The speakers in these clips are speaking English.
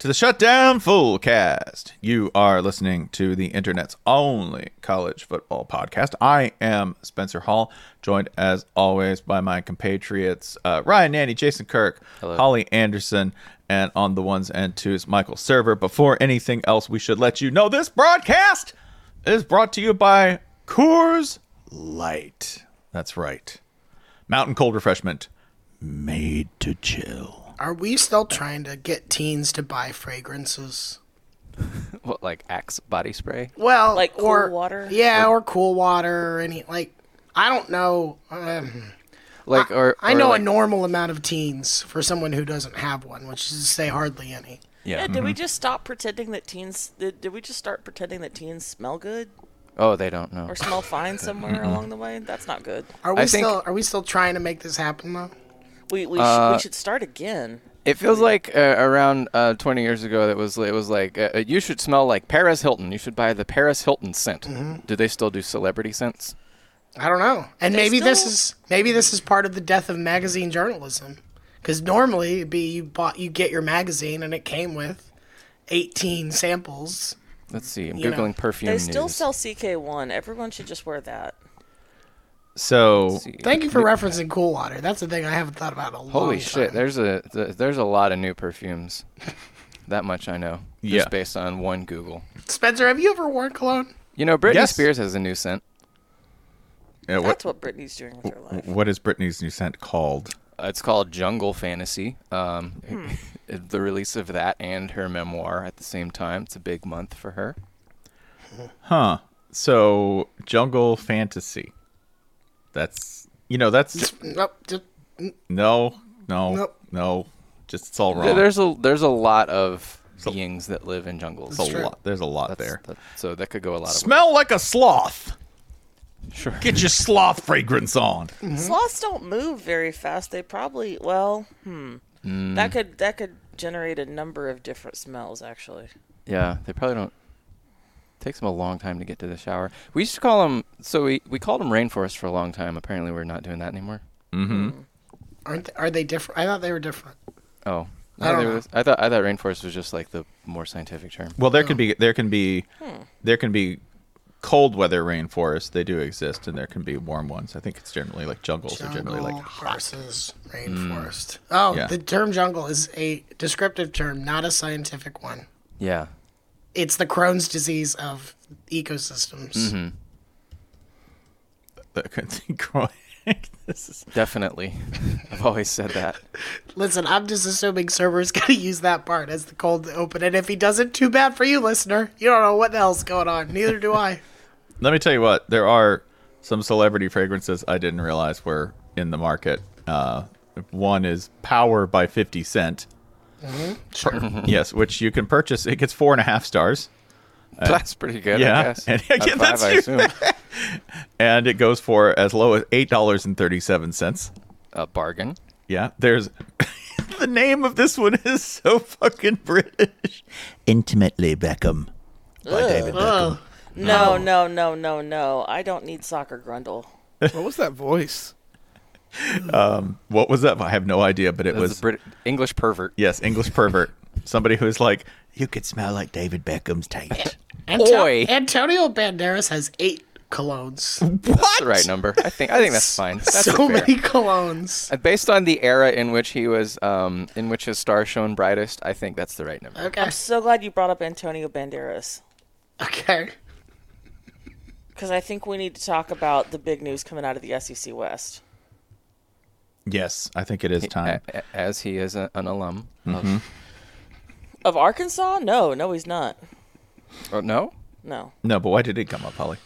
to the Shutdown Fullcast. You are listening to the internet's only college football podcast. I am Spencer Hall, joined as always by my compatriots Ryan Nanny, Jason Kirk, Hello. Holly Anderson, and on the ones and twos, Michael Server. Before anything else, we should let you know this broadcast is brought to you by Coors Light. That's right. Mountain cold refreshment made to chill. Are we still trying to get teens to buy fragrances? What, like Axe body spray? Well, Like cool water? Yeah, or cool water, or any, I don't know. I know like, a normal amount of teens for someone who doesn't have one, which is to say hardly any. Yeah. Did we just stop pretending that teens? Did we just start pretending that teens smell good Oh, they don't know. or smell fine somewhere along the way? That's not good. Are we still trying to make this happen though? We should start again. It feels like around 20 years ago, it was like you should smell like Paris Hilton. You should buy the Paris Hilton scent. Do they still do celebrity scents? I don't know. And They maybe still- this is part of the death of magazine journalism. Because normally it'd be you get your magazine and it came with 18 samples. Let's see. I'm You know, googling perfume They news. still sell CK1. Everyone should just wear that. So Let's see. Thank you for referencing cool water. That's the thing I haven't thought about in a long Holy time. shit! There's a lot of new perfumes. That much I know. Yeah. Just based on one Google. Spencer, have you ever worn cologne? You know, Britney Yes. Spears has a new scent. That's what Britney's doing with her life. What is Britney's new scent called? It's called Jungle Fantasy. The release of that and her memoir at the same time. It's a big month for her. Huh. So Jungle Fantasy. That's Nope. Just, no. Nope. Just it's all wrong. There's a lot of beings that live in jungles. There's a true. lot. There's a lot there. So that could go a lot of Smell like a sloth. ways. Sure. Get your sloth fragrance on. Sloths don't move very fast. They probably that could generate a number of different smells actually. Yeah, they probably don't. Takes them a long time to get to the shower. We used to call them. So we called them rainforest for a long time. Apparently, we're not doing that anymore. are they different? I thought they were different. Oh, I don't they know. were- I thought rainforest was just like the more scientific term. Well, there can be cold weather rainforests. They do exist, and there can be warm ones. I think it's generally like jungles are generally like Jungle hot. versus rainforest. Oh, Yeah. the term jungle is a descriptive term, not a scientific one. Yeah. It's the Crohn's disease of ecosystems. This is Definitely. I've always said that. Listen, I'm just assuming Server's going to use that part as the cold open. And if he doesn't, too bad for you, listener. You don't know what the hell's going on. Neither do I. Let me tell you what. There are some celebrity fragrances I didn't realize were in the market. One is Power by 50 Cent. Sure. Yes, which you can purchase. It gets 4.5 stars. That's pretty good, yeah. I guess. And Out of again, five, I assume. And it goes for as low as $8.37. A bargain. Yeah, there's the name of this one is so fucking British. Intimately Beckham by David Beckham. No. I don't need soccer grundle. What was that voice? What was that? I have no idea, but it That's was a English pervert. yes, English pervert. Somebody who's like, you could smell like David Beckham's taint. Oi. Antonio Banderas has 8 colognes. That's the right number. I think that's fine. That's So fair. many colognes. Based on the era in which he was, in which his star shone brightest, I think that's the right number. Okay. I'm so glad you brought up Antonio Banderas Okay. because I think we need to talk about the big news coming out of the SEC West. Yes, I think it is time. As he is an alum. Of Arkansas? No, he's not. Oh, no? No. No, but why did it come up, Holly?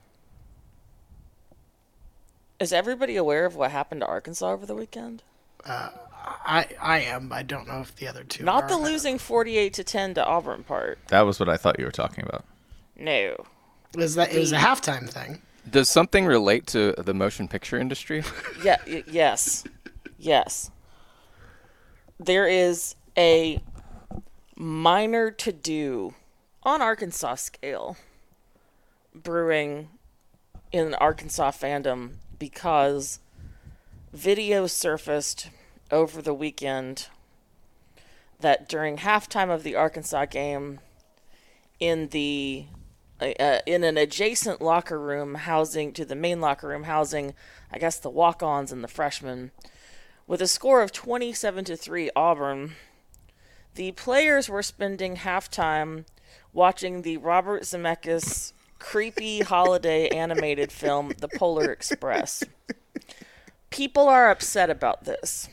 Is everybody aware of what happened to Arkansas over the weekend? I am. I don't know if the other two Not are. the losing 48-10 to Auburn part. That was what I thought you were talking about. No. It was a halftime thing. Does something relate to the motion picture industry? Yeah. Yes. There is a minor to-do on Arkansas scale brewing in Arkansas fandom because video surfaced over the weekend that during halftime of the Arkansas game, in an adjacent locker room housing to the main locker room housing, I guess, the walk-ons and the freshmen, with a score of 27-3 Auburn, the players were spending halftime watching the Robert Zemeckis creepy holiday animated film, The Polar Express. People are upset about this.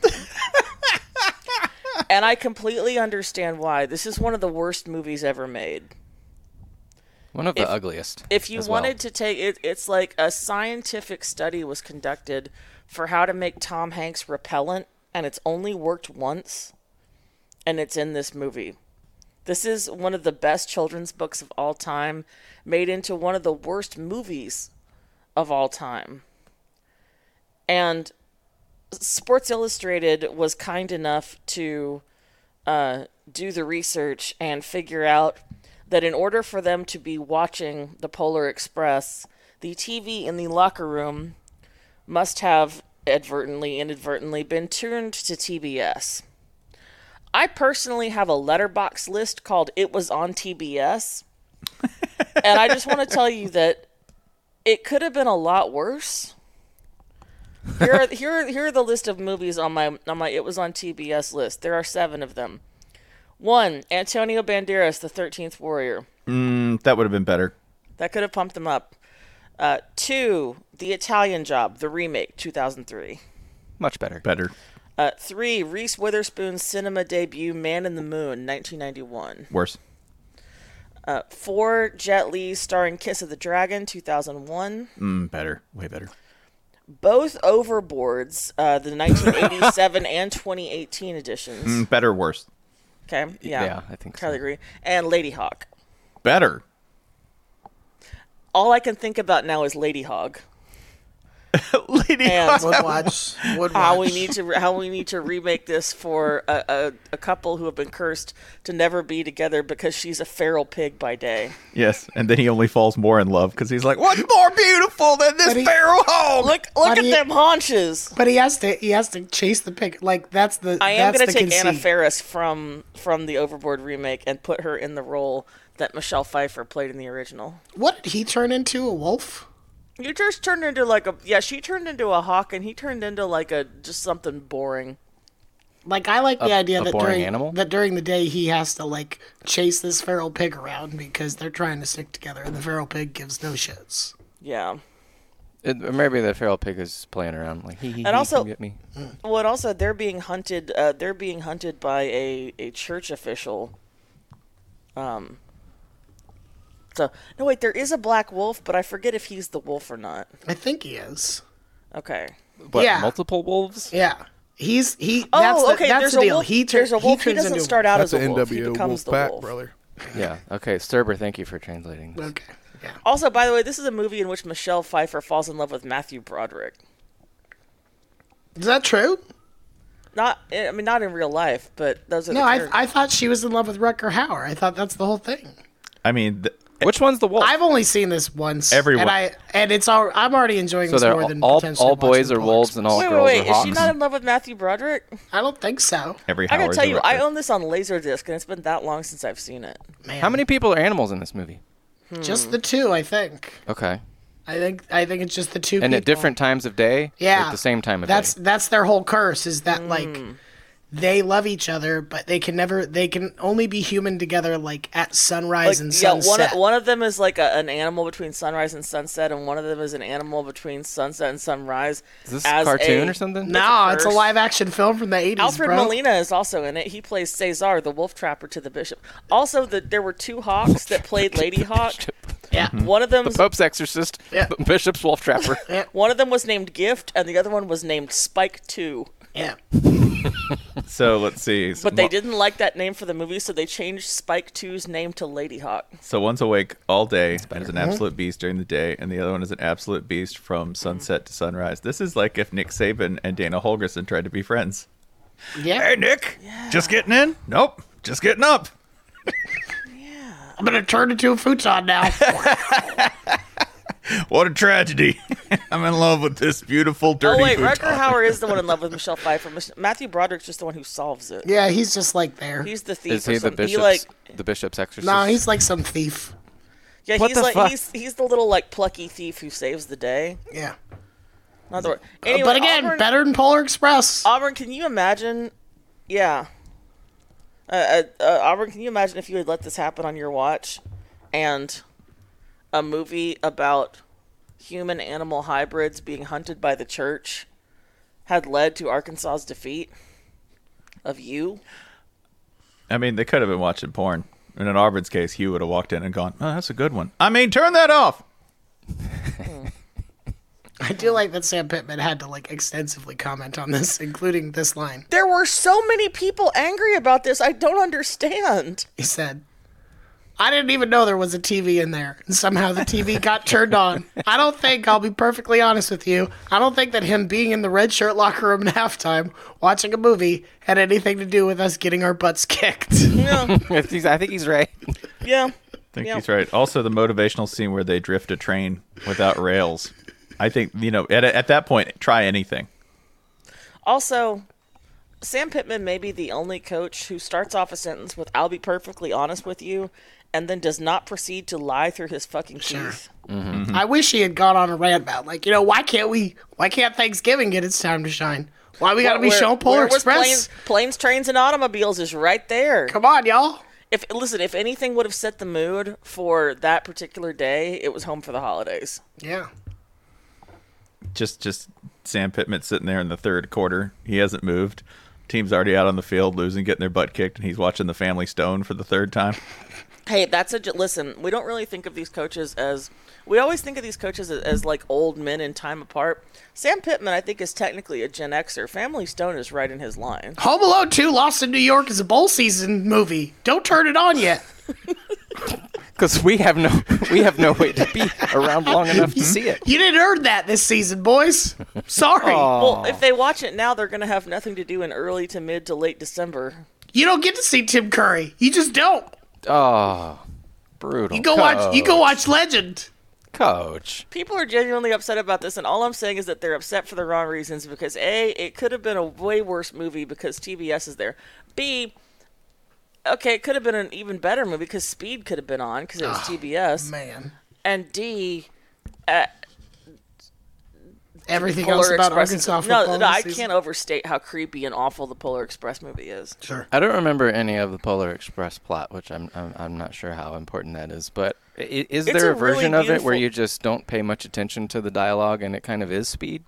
And I completely understand why. This is one of the worst movies ever made. One of the ugliest. If you wanted to take it, it's like a scientific study was conducted for how to make Tom Hanks repellent, and it's only worked once, and it's in this movie. This is one of the best children's books of all time, made into one of the worst movies of all time. And Sports Illustrated was kind enough to do the research and figure out that in order for them to be watching the Polar Express, the TV in the locker room must have inadvertently been turned to TBS. I personally have a letterbox list called It Was on TBS. And I just want to tell you that it could have been a lot worse. Here are the list of movies on my It Was on TBS list. There are 7 of them. 1, Antonio Banderas, The 13th Warrior. That would have been better. That could have pumped them up. 2, The Italian Job, the remake, 2003. Much better. Better. 3, Reese Witherspoon's cinema debut, Man in the Moon, 1991. Worse. 4, Jet Li starring Kiss of the Dragon, 2001. Better. Way better. Both Overboards, the 1987 and 2018 editions. Better, worse. Okay, yeah. Yeah, I think so. Totally agree. And Lady Hawk. Better. All I can think about now is Lady Hog. Lady And Would watch. how we need to remake this for a couple who have been cursed to never be together because she's a feral pig by day. Yes, and then he only falls more in love because he's like, what's more beautiful than this feral hog? Look at them haunches. But he has to chase the pig. Like that's the. I am going to take Anna Faris from the Overboard remake and put her in the role that Michelle Pfeiffer played in the original. What did he turn into? A wolf? You just turned into she turned into a hawk and he turned into just something boring. Like I like the idea that during the day he has to chase this feral pig around because they're trying to stick together and the feral pig gives no shits. Yeah. Maybe the feral pig is playing around like he also come get me. Well, and also they're being hunted. They're being hunted by a church official. So no, wait. There is a black wolf, but I forget if he's the wolf or not. I think he is. Okay. What, Yeah. multiple wolves? Yeah. That's okay. That's There's the a deal. wolf. There's a wolf. He doesn't start out That's as a an wolf. He NWO becomes the Wolfpack, wolf. brother. Yeah. Okay, Sturber, thank you for translating this. Okay. Yeah. Also, by the way, this is a movie in which Michelle Pfeiffer falls in love with Matthew Broderick. Is that true? Not in real life, but those are No, the I thought she was in love with Rutger Hauer. I thought that's the whole thing. I mean, Which one's the wolf? I've only seen this once. Everyone. and it's all. I'm already enjoying so this they're more than all potentially boys watching are Polar wolves and all Express. girls wait. are Is hawks. she not in love with Matthew Broderick? I don't think so. every I gotta Howard's tell a you, I record. own this on Laserdisc, and it's been that long since I've seen it. Man. How many people are animals in this movie? Just the two, I think. Okay. I think it's just the two. And people. at different times of day? Yeah. Or at the same time of That's day? that's their whole curse is that they love each other, but they can only be human together at sunrise and sunset. One of them is an animal between sunrise and sunset, and one of them is an animal between sunset and sunrise. Is this a cartoon or something? No, it's a curse. live action film from the 80s, Alfred bro. Molina is also in it. He plays Cesar, the wolf trapper to the bishop. Also, there were 2 hawks that played Lady Hawk. Yeah. One of them, The Pope's exorcist, Yeah. Bishop's wolf trapper. one of them was named Gift, and the other one was named Spike 2. Yeah. So let's see. But they didn't like that name for the movie, so they changed Spike 2's name to Lady Hawk. So one's awake all day and is an absolute beast during the day, and the other one is an absolute beast from sunset to sunrise. This is like if Nick Saban and Dana Holgerson tried to be friends. Yeah. Hey, Nick, just getting in? Nope, just getting up. I'm going to turn into a futon now. What a tragedy. I'm in love with this beautiful, dirty Oh, wait, futon. Rutger Hauer is the one in love with Michelle Pfeiffer. Matthew Broderick's just the one who solves it. Yeah, he's just like there. He's the thief. Is he the bishop's exorcist? No, he's like some thief. Yeah, What he's the like fuck? he's the little like plucky thief who saves the day. Yeah. Not the word. Anyway, But again, better than Polar Express. Auburn, can you imagine? Yeah. Auburn, can you imagine if you had let this happen on your watch, and a movie about human-animal hybrids being hunted by the church had led to Arkansas's defeat of you? I mean, they could have been watching porn. In Auburn's case, Hugh would have walked in and gone, "Oh, that's a good one." I mean, turn that off. I do like that Sam Pittman had to like extensively comment on this, including this line. There were so many people angry about this. I don't understand. He said, I didn't even know there was a TV in there, and somehow the TV got turned on. I'll be perfectly honest with you, I don't think that him being in the red shirt locker room at halftime watching a movie had anything to do with us getting our butts kicked. Yeah. I think he's right. Yeah. I think he's right. Also, the motivational scene where they drift a train without rails. I think, at that point, try anything. Also, Sam Pittman may be the only coach who starts off a sentence with, "I'll be perfectly honest with you," and then does not proceed to lie through his fucking teeth. Mm-hmm. I wish he had gone on a rant about, why can't Thanksgiving get its time to shine? Why we gotta be showing Polar Express? Planes, Trains, and Automobiles is right there. Come on, y'all. If anything would have set the mood for that particular day, it was Home for the Holidays. Yeah. Just Sam Pittman sitting there in the third quarter. He hasn't moved. Team's already out on the field, losing, getting their butt kicked, and he's watching the Family Stone for the third time. Hey, listen, we don't really think of these coaches we always think of these coaches as like old men in time apart. Sam Pittman, I think, is technically a Gen Xer. Family Stone is right in his line. Home Alone 2 Lost in New York is a bowl season movie. Don't turn it on yet. Because we have no way to be around long enough to see it. You didn't earn that this season, boys. Sorry. Well, if they watch it now, they're going to have nothing to do in early to mid to late December. You don't get to see Tim Curry. You just don't. Oh, brutal. You go watch Legend. Coach. People are genuinely upset about this, and all I'm saying is that they're upset for the wrong reasons because A, it could have been a way worse movie because TBS is there. B, okay, it could have been an even better movie because Speed could have been on because it was TBS. Man. And D, everything Polar else about Express Arkansas football. No, I can't overstate how creepy and awful the Polar Express movie is. Sure. I don't remember any of the Polar Express plot, which I'm not sure how important that is. But is there a version of it where you just don't pay much attention to the dialogue and it kind of is Speed?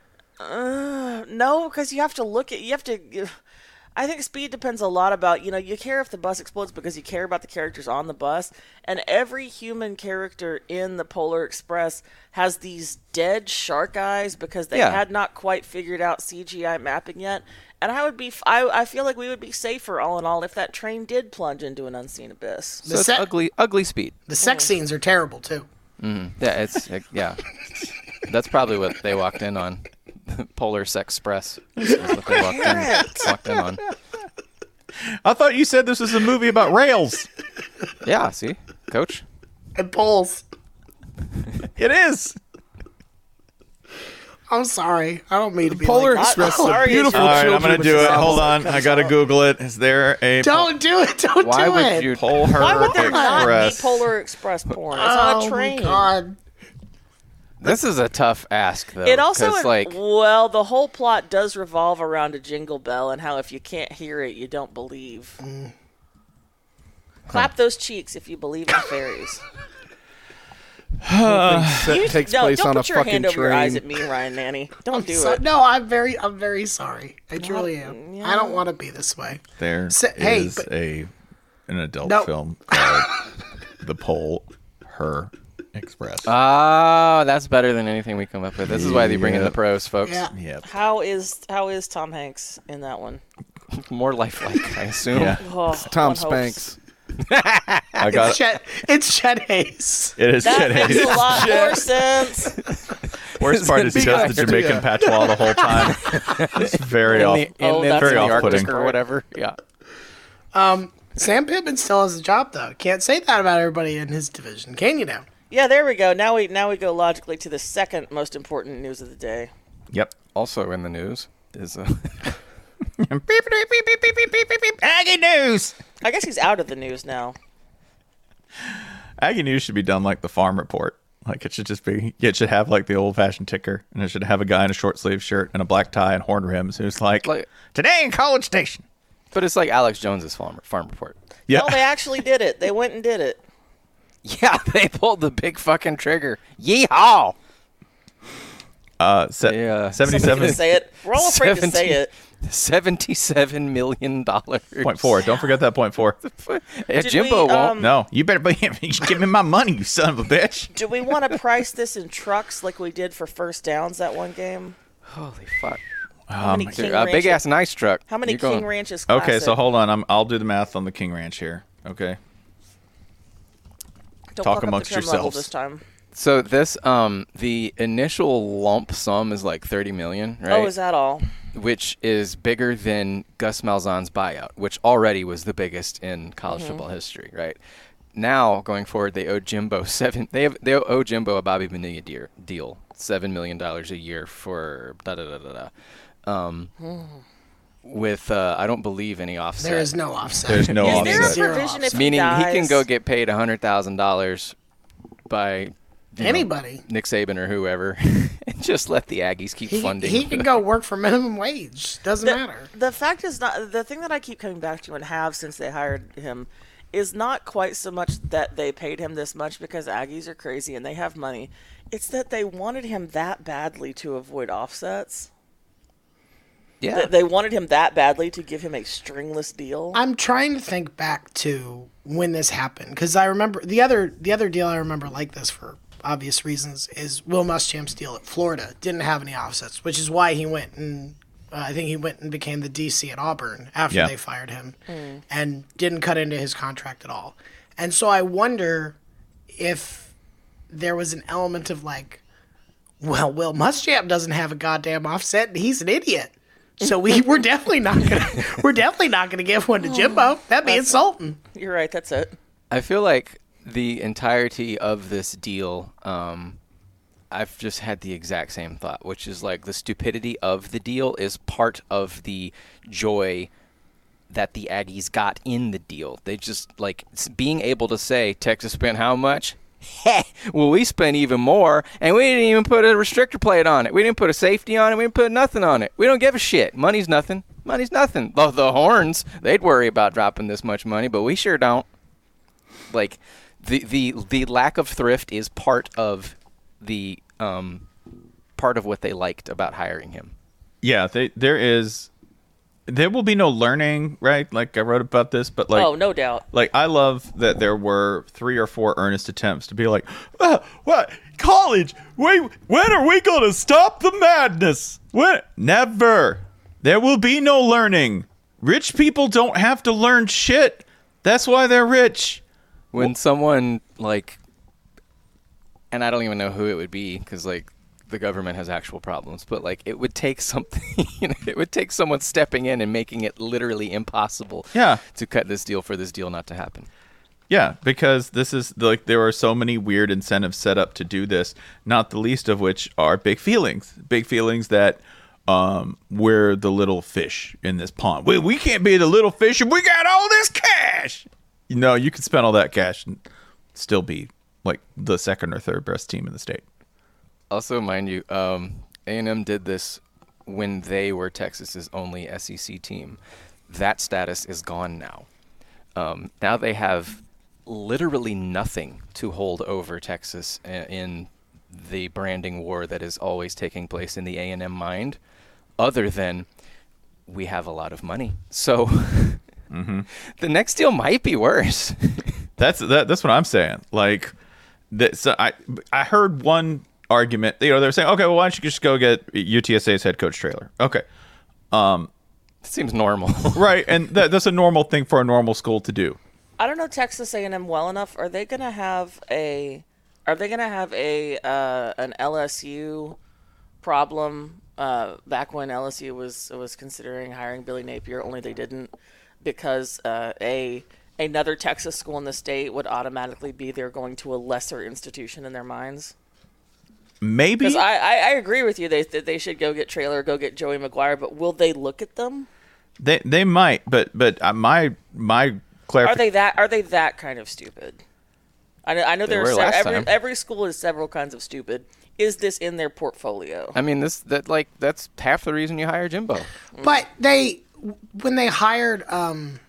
No, because you have to. I think Speed depends a lot about, you care if the bus explodes because you care about the characters on the bus. And every human character in the Polar Express has these dead shark eyes because they had not quite figured out CGI mapping yet. And I feel like we would be safer all in all if that train did plunge into an unseen abyss. So it's ugly Speed. The sex scenes are terrible too. Mm-hmm. Yeah, that's probably what they walked in on. Polar Sex Express is what they walked in on. I thought you said this was a movie about rails. Yeah, see? Coach? And poles. It is. I'm sorry. I don't mean to be Polar like Express is a sorry, beautiful All right, children I'm going to with do it. novels. Hold on. I got to Google it. Is there a Don't do it. Don't Why do would it. you? Polar Why would there not be Express? Polar Express porn? It's on a train. Oh, God. This is a tough ask, though. It also, 'cause, like, the whole plot does revolve around a jingle bell and how if you can't hear it, you don't believe. Clap those cheeks if you believe in fairies. Takes place don't on a put your hand fucking over your eyes train. at me, Ryan Nanny. Don't do it. No, I'm very sorry. I truly am. yeah. I don't want to be this way. There is Hey, but- an adult No. film called The Polar Express. ah, that's better than anything we come up with. This is why they bring in the Yep. pros, folks. Yeah. Yep. How is Tom Hanks in that one? More lifelike, I assume. Yeah. Oh, Tom one hopes. Spanks. I got It's Chet Hayes. it. Is That Chet makes Hayes. a lot more sense. Worst part is he does the Jamaican patois the whole time. It's very off. that's very in the off-putting. Arctic or whatever. Yeah. Sam Pittman still has a job, though. Can't say that about everybody in his division, can you now? Yeah, there we go. Now we go logically to the second most important news of the day. Yep. Also in the news is Aggie news. I guess he's out of the news now. Aggie news should be done like the Farm Report. Like it should have like the old fashioned ticker, and it should have a guy in a short sleeve shirt and a black tie and horn rims who's like today in College Station. but it's like Alex Jones's farm report. Yeah. No, they actually did it. They went and did it. Yeah, they pulled the big fucking trigger. Yeehaw! 77 Somebody can say it. We're all afraid to say it. $77 million. .4. Don't forget that .4. Yeah, Did Jimbo we, won't. No, you better give me my money, you son of a bitch. Do we want to price this in trucks like we did for first downs that one game? Holy fuck. How many King A big Ranches- ass nice truck. How many You King going- Ranches classic? Okay, so hold on. I'll do the math on the King Ranch here. Okay. Don't talk fuck up amongst the trim level yourselves. this time. So this, the initial lump sum is like $30 million, right? Oh, is that all? Which is bigger than Gus Malzahn's buyout, which already was the biggest in college football history, right? Now, going forward, they owe Jimbo They owe Jimbo a Bobby Bonilla deal, $7 million a year for with I don't believe any offset. There is no offset. There's no Is offset. there a Zero provision if offset. Meaning he can dies? go get paid $100,000 by Anybody. Nick Saban or whoever, and just let the Aggies keep funding. He can go work for minimum wage. Doesn't matter. The fact is not the thing that I keep coming back to and have since they hired him is not quite so much that they paid him this much because Aggies are crazy and they have money. It's that they wanted him that badly to avoid offsets. Yeah. They wanted him that badly to give him a stringless deal. I'm trying to think back to when this happened because I remember the other deal I remember like this for obvious reasons is Will Muschamp's deal at Florida didn't have any offsets, which is why he went and I think he went and became the DC at Auburn after they fired him and didn't cut into his contract at all. And so I wonder if there was an element of like, well, Will Muschamp doesn't have a goddamn offset and he's an idiot. So we're definitely not gonna give one to Jimbo. That'd be insulting. You're right. That's it. I feel like the entirety of this deal, I've just had the exact same thought, which is like the stupidity of the deal is part of the joy that the Aggies got in the deal. They just like being able to say Texas spent how much? Well, we spent even more, and we didn't even put a restrictor plate on it. We didn't put a safety on it. We didn't put nothing on it. We don't give a shit. Money's nothing. Money's nothing. The Horns, they'd worry about dropping this much money, but we sure don't. Like, the lack of thrift is part of the part of what they liked about hiring him. Yeah, there will be no learning, right? Like I wrote about this, but like, Oh, no doubt. like I love that there were 3 or 4 earnest attempts to be like, what college? When are we going to stop the madness? When? Never. There will be no learning. Rich people don't have to learn shit. That's why they're rich. When someone like, and I don't even know who it would be because like the government has actual problems, but like it would take something, it would take someone stepping in and making it literally impossible to cut this deal for this deal not to happen. Yeah, because this is like there are so many weird incentives set up to do this, not the least of which are big feelings that we're the little fish in this pond. We can't be the little fish and we got all this cash. You know, you can spend all that cash and still be like the second or third best team in the state. Also, mind you, A&M did this when they were Texas's only SEC team. That status is gone now. Now they have literally nothing to hold over Texas in the branding war that is always taking place in the A&M mind, other than we have a lot of money. So the next deal might be worse. That's what I'm saying. Like, so I heard one argument. You know, they're saying, okay, well, why don't you just go get UTSA's head coach trailer? Okay, Seems normal. right, and that's a normal thing for a normal school to do. I don't know Texas A&M well enough. Are they gonna have an LSU problem? Back when LSU was considering hiring Billy Napier, only they didn't because A, another Texas school in the state would automatically be they're going to a lesser institution in their minds. Maybe. Because I agree with you that they should go get Traylor, go get Joey McGuire, but will they look at them? They might, but my clarification. Are they that kind of stupid? I know They there were are last time. every school is several kinds of stupid. Is this in their portfolio? I mean, that's half the reason you hire Jimbo. But when they hired, I'm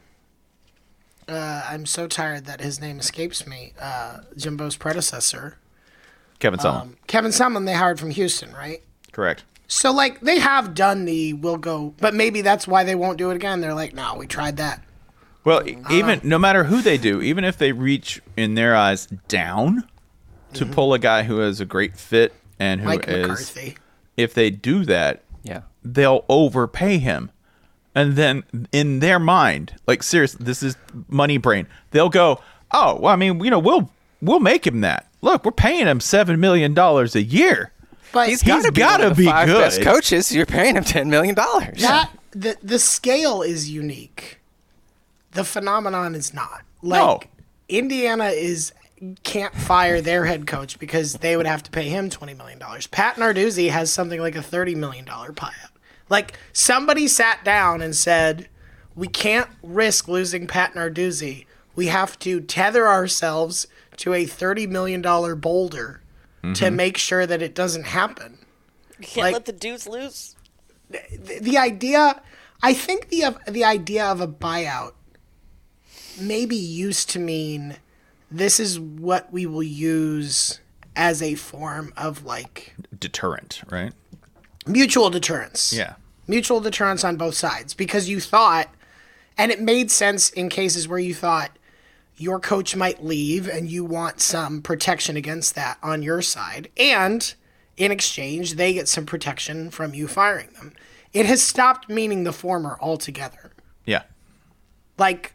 so tired that his name escapes me. Jimbo's predecessor, Kevin Sumlin. Kevin Sumlin, they hired from Houston, right? Correct. So like they have done we'll go, but maybe that's why they won't do it again. They're like, no, we tried that. Well, even no matter who they do, even if they reach in their eyes down to pull a guy who is a great fit and who Mike is, McCarthy. if they do that, Yeah. they'll overpay him. And then in their mind, like seriously, this is money brain. They'll go, oh, well, I mean, we'll make him that. Look, we're paying him $7 million a year. But He's gotta be five good. best coaches. You're paying him $10 million. the scale is unique. The phenomenon is not. Like No. Indiana can't fire their head coach because they would have to pay him $20 million. Pat Narduzzi has something like a $30 million buyout. Like somebody sat down and said, we can't risk losing Pat Narduzzi. We have to tether ourselves to a $30 million boulder to make sure that it doesn't happen. You can't let the dudes loose. The idea, I think the idea of a buyout maybe used to mean this is what we will use as a form of like Deterrent, right? mutual deterrence. Yeah. Mutual deterrence on both sides because you thought, and it made sense in cases where you thought your coach might leave and you want some protection against that on your side. And in exchange, they get some protection from you firing them. It has stopped meaning the former altogether. Yeah. Like,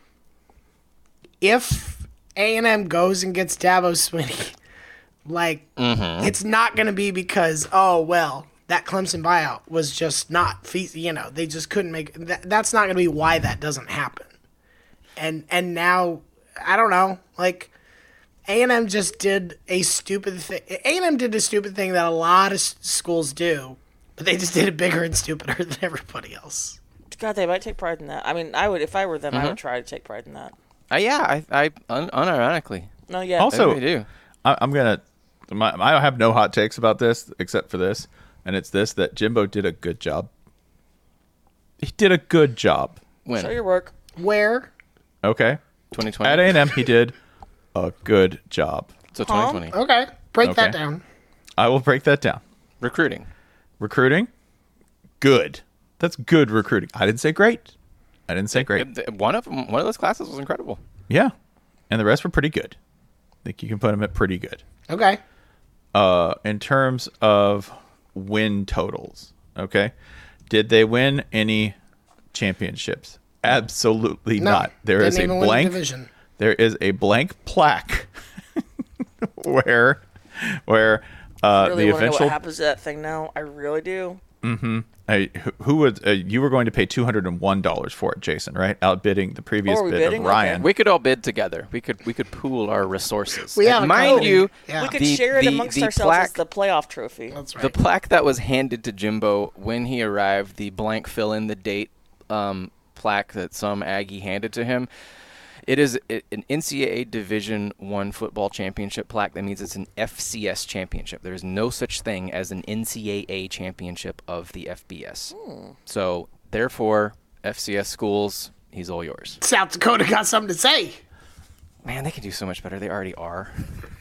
if A&M goes and gets Dabo Swinney, like, it's not going to be because, oh, well, that Clemson buyout was just not, they just couldn't make, that's not going to be why that doesn't happen. And now, I don't know, like, A&M just did a stupid thing. A&M did a stupid thing that a lot of schools do, but they just did it bigger and stupider than everybody else. God, they might take pride in that. I mean, I would, if I were them, I would try to take pride in that. Yeah, unironically. No, yeah. Also, I do. I'm gonna. I have no hot takes about this except for this, and it's this: that Jimbo did a good job. He did a good job. When? Show your work. Where? Okay. 2020. At A&M, he did a good job. So 2020. Okay, break that Okay. down. I will break that down. Recruiting. Recruiting, good. That's good recruiting. I didn't say great. I didn't say great. One of those classes was incredible. Yeah, and the rest were pretty good. I think you can put them at pretty good. Okay. In terms of win totals, okay, did they win any championships? Absolutely No, not. There is a didn't even win the blank. division. There is a blank plaque where I really the want to know eventual. what happens to that thing now. I really do. Who would you were going to pay $201 for it, Jason? Right, outbidding the previous Oh, are we bid of bidding? Ryan. Okay. We could all bid together. We could pool our resources. We have a mind code. you, Yeah. We could the- share it the- amongst the ourselves as plaque- the playoff trophy. That's right. the plaque that was handed to Jimbo when he arrived, the blank fill in the date plaque that some Aggie handed to him. It is an NCAA Division I football championship plaque. That means it's an FCS championship. There is no such thing as an NCAA championship of the FBS. So, therefore, FCS schools, he's all yours. South Dakota got something to say. Man, they can do so much better. They already are.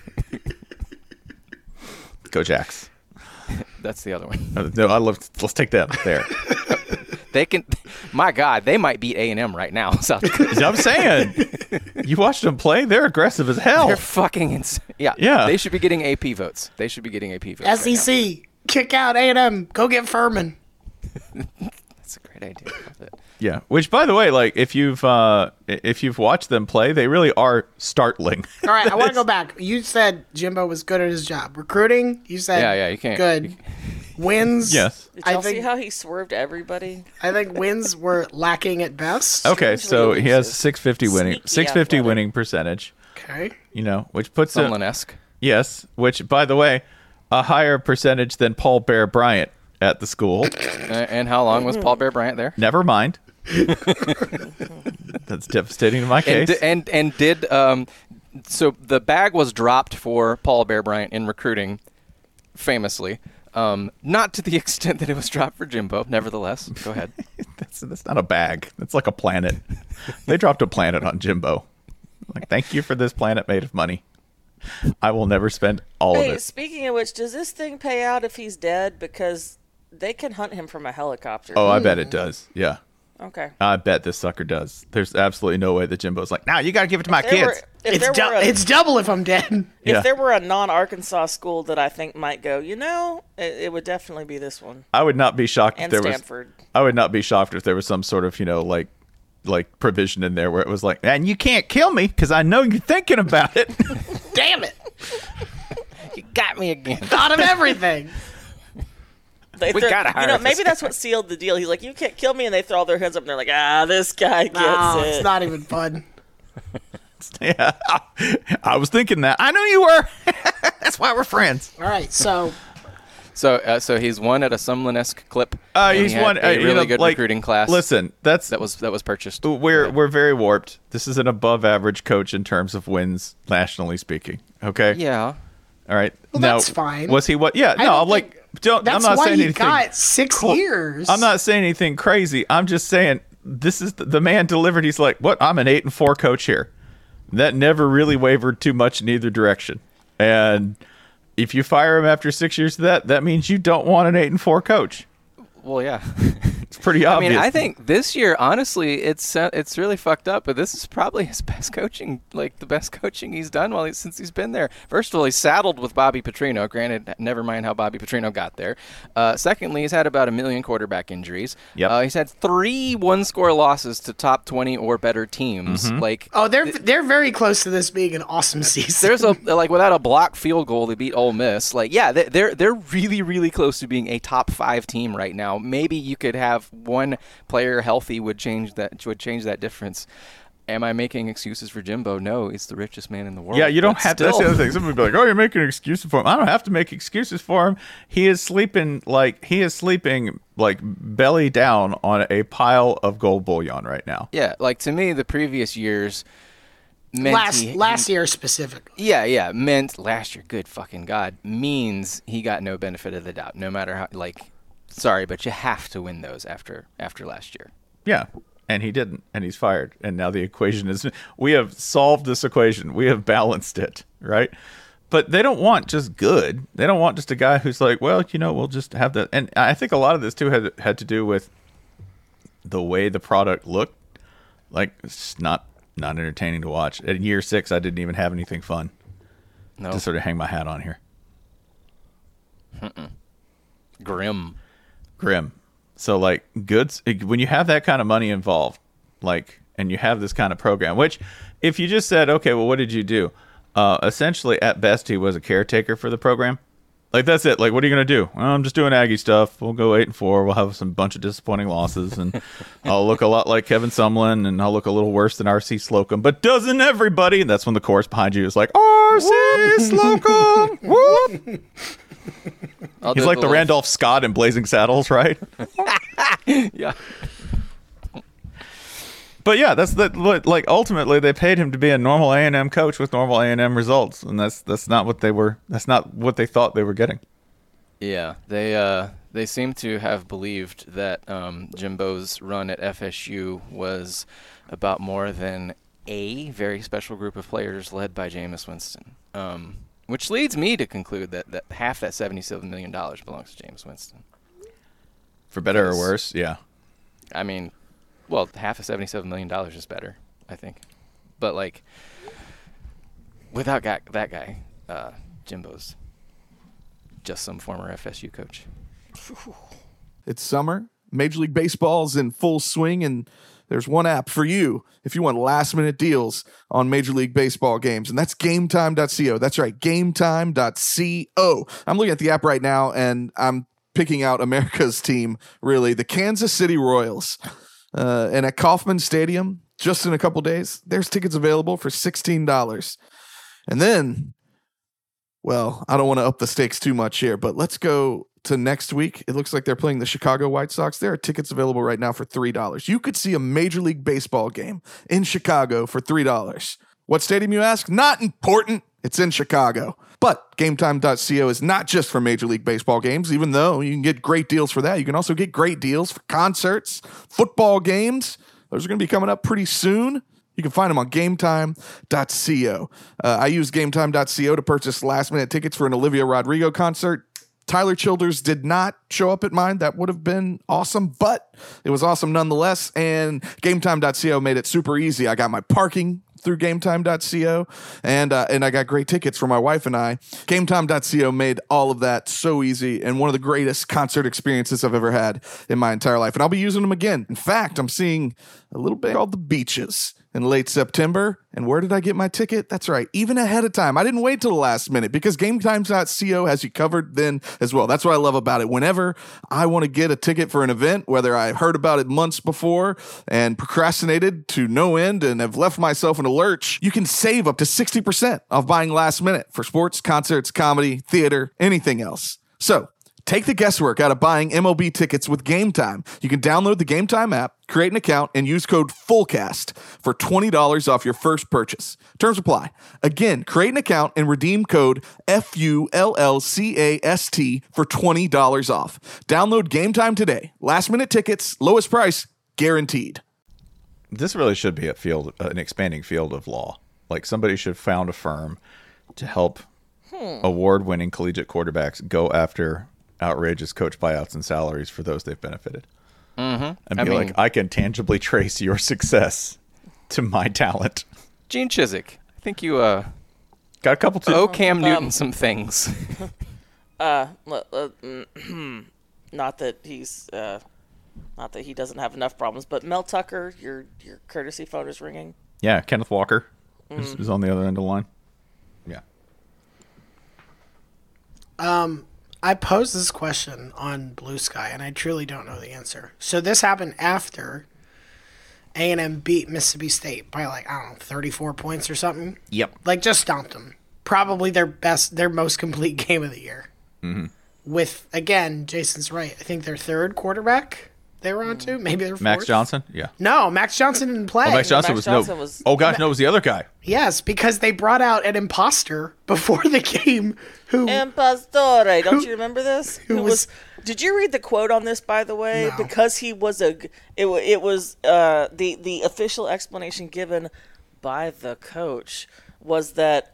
Go Jacks. That's the other one. No, let's take that there. They can. My God, they might beat A&M right now. South Dakota. I'm saying, you watched them play. They're aggressive as hell. They're fucking insane. Yeah. Yeah. They should be getting AP votes. They should be getting AP votes. right now. SEC, kick out A&M. Go get Furman. That's a great idea. I love it. Yeah. Which, by the way, like if you've watched them play, they really are startling. All right, I want to go back. You said Jimbo was good at his job. Recruiting, you said Yeah, you can't. good. Wins. Yes. Did I y'all see think how he swerved everybody? I think wins were lacking at best. Okay, so he has 650 winning, Sneaky 650 athletic. winning percentage. Okay. You know, which puts him. Sumlin-esque. Yes, which by the way, a higher percentage than Paul Bear Bryant at the school. And how long was Paul Bear Bryant there? Never mind. That's devastating to my case. And did so the bag was dropped for Paul Bear Bryant in recruiting, famously. Not to the extent that it was dropped for Jimbo. Nevertheless, go ahead. That's not a bag. That's like a planet. They dropped a planet on Jimbo. Like, thank you for this planet made of money. I will never spend all of Hey, it. speaking of which, does this thing pay out if he's dead? Because they can hunt him from a helicopter. Oh, I bet it does. Yeah. Okay. I bet this sucker does. There's absolutely no way that Jimbo's like, nah, you got to give it to my If there kids. were- if there were a- It's double if I'm dead. Yeah. If there were a non-Arkansas school that I think might go, it would definitely be this one. I would not be shocked if And there Stanford. was. I would not be shocked if there was some sort of, like provision in there where it was like, and you can't kill me because I know you're thinking about it. Damn it. You got me again. Thought of everything. We gotta hire this maybe that's what sealed the deal. He's like, you can't kill me, and they throw all their hands up, and they're like, this guy gets No, it. it's not even fun. Yeah, I was thinking that. I knew you were. That's why we're friends. All right, so So he's won at a Sumlin-esque clip. and He's he had won a really good like, recruiting class. Listen, that was purchased. we're very warped. This is an above average coach in terms of wins, nationally speaking. Okay. Yeah. All right. Well, now, that's fine. Was he what? Yeah. I No. don't I'm like, don't. that's I'm not why saying he anything. got 6 years. I'm not saying anything crazy. I'm just saying this is the man delivered. He's like, what? I'm an 8-4 coach here. That never really wavered too much in either direction. And if you fire him after 6 years of that means you don't want an 8-4 coach. Well, yeah. It's pretty I obvious. mean, I think this year, honestly, it's really fucked up. But this is probably his best coaching, like the best coaching he's done since he's been there. First of all, he's saddled with Bobby Petrino. Granted, never mind how Bobby Petrino got there. Secondly, he's had about 1 million quarterback injuries. Yep. He's had 3 one-score losses to top 20 or better teams. Mm-hmm. Like, Oh, they're very close to this being an awesome season. there's without a block field goal, they beat Ole Miss. Like, yeah, they're really, really close to being a top 5 team right now. Maybe you could have one player healthy would change that difference. Am I making excuses for Jimbo? No, he's the richest man in the world. yeah, you don't But have to. That's still. the other thing. Somebody be like, "Oh, you're making excuses for him." I don't have to make excuses for him. He is sleeping like belly down on a pile of gold bullion right now. Yeah, like to me, the previous years meant last year specifically. Yeah, meant last year. Good fucking God, means he got no benefit of the doubt. No matter how, sorry, but you have to win those after last year. Yeah. And he didn't, and he's fired. And now the equation is, we have solved this equation. We have balanced it, right? But they don't want just good. They don't want just a guy who's like, well, we'll just have that. And I think a lot of this too had to do with the way the product looked. Like, it's not entertaining to watch. In year 6, I didn't even have anything fun No, to sort of hang my hat on here. grim. So like goods, when you have that kind of money involved, like, and you have this kind of program, which if you just said, okay, well, what did you do? Essentially at best, he was a caretaker for the program. Like, that's it. Like, what are you going to do? Well, I'm just doing Aggie stuff. We'll go 8-4. We'll have some bunch of disappointing losses, and I'll look a lot like Kevin Sumlin, and I'll look a little worse than R.C. Slocum. But doesn't everybody? And that's when the chorus behind you is like, R.C. Slocum. Whoop. He's like the Randolph Scott in Blazing Saddles, right? Yeah. But yeah, that's like ultimately they paid him to be a normal A&M coach with normal A&M results, and that's not what they were. That's not what they thought they were getting. Yeah, they seem to have believed that Jimbo's run at FSU was about more than a very special group of players led by Jameis Winston. Which leads me to conclude that half that $77 million belongs to Jameis Winston. For better or worse, yeah. I mean, well, half of $77 million is better, I think. But, like, without that guy, Jimbo's just some former FSU coach. It's summer. Major League Baseball's in full swing, and there's one app for you if you want last-minute deals on Major League Baseball games, and that's GameTime.co. That's right, GameTime.co. I'm looking at the app right now, and I'm picking out America's team, really, the Kansas City Royals. And at Kauffman Stadium, just in a couple days, there's tickets available for $16. And then, well, I don't want to up the stakes too much here, but let's go to next week. It looks like they're playing the Chicago White Sox. There are tickets available right now for $3. You could see a Major League Baseball game in Chicago for $3. What stadium, you ask? Not important. It's in Chicago. But GameTime.co is not just for Major League Baseball games, even though you can get great deals for that. You can also get great deals for concerts, football games. Those are going to be coming up pretty soon. You can find them on GameTime.co. I used GameTime.co to purchase last-minute tickets for an Olivia Rodrigo concert. Tyler Childers did not show up at mine. That would have been awesome, but it was awesome nonetheless. And GameTime.co made it super easy. I got my parking through GameTime.co, and I got great tickets for my wife and I. GameTime.co made all of that so easy, and one of the greatest concert experiences I've ever had in my entire life. And I'll be using them again. In fact, I'm seeing a little bit called The Beaches in late September. And where did I get my ticket? That's right, even ahead of time. I didn't wait till the last minute because GameTime.co has you covered then as well. That's what I love about it. Whenever I want to get a ticket for an event, whether I heard about it months before and procrastinated to no end and have left myself in a lurch, you can save up to 60% off buying last minute for sports, concerts, comedy, theater, anything else. So take the guesswork out of buying MLB tickets with Game Time. You can download the Game Time app, create an account, and use code FULLCAST for $20 off your first purchase. Terms apply. Again, create an account and redeem code FULLCAST for $20 off. Download Game Time today. Last minute tickets, lowest price, guaranteed. This really should be an expanding field of law. Like somebody should found a firm to help award-winning collegiate quarterbacks go after outrageous coach buyouts and salaries for those they've benefited. And be like, I can tangibly trace your success to my talent. Gene Chizik, I think you got a couple too. owe Cam Newton some things. Not that he doesn't have enough problems, but Mel Tucker, your courtesy phone is ringing. Yeah, Kenneth Walker is on the other end of the line. Yeah. I posed this question on Blue Sky, and I truly don't know the answer. So this happened after A&M beat Mississippi State by 34 points or something. Yep. Just stomped them. Probably their most complete game of the year. Mm-hmm. With, again, Jason's right, I think their third quarterback they were on to. Maybe their fourth. Max Johnson? Yeah. No, Max Johnson didn't play. Oh, Max Johnson Max was Oh, gosh, no, it was the other guy. Yes, because they brought out an imposter before the game who... Impostore. Don't you remember this? Did you read the quote on this, by the way? No. Because he was the official explanation given by the coach was that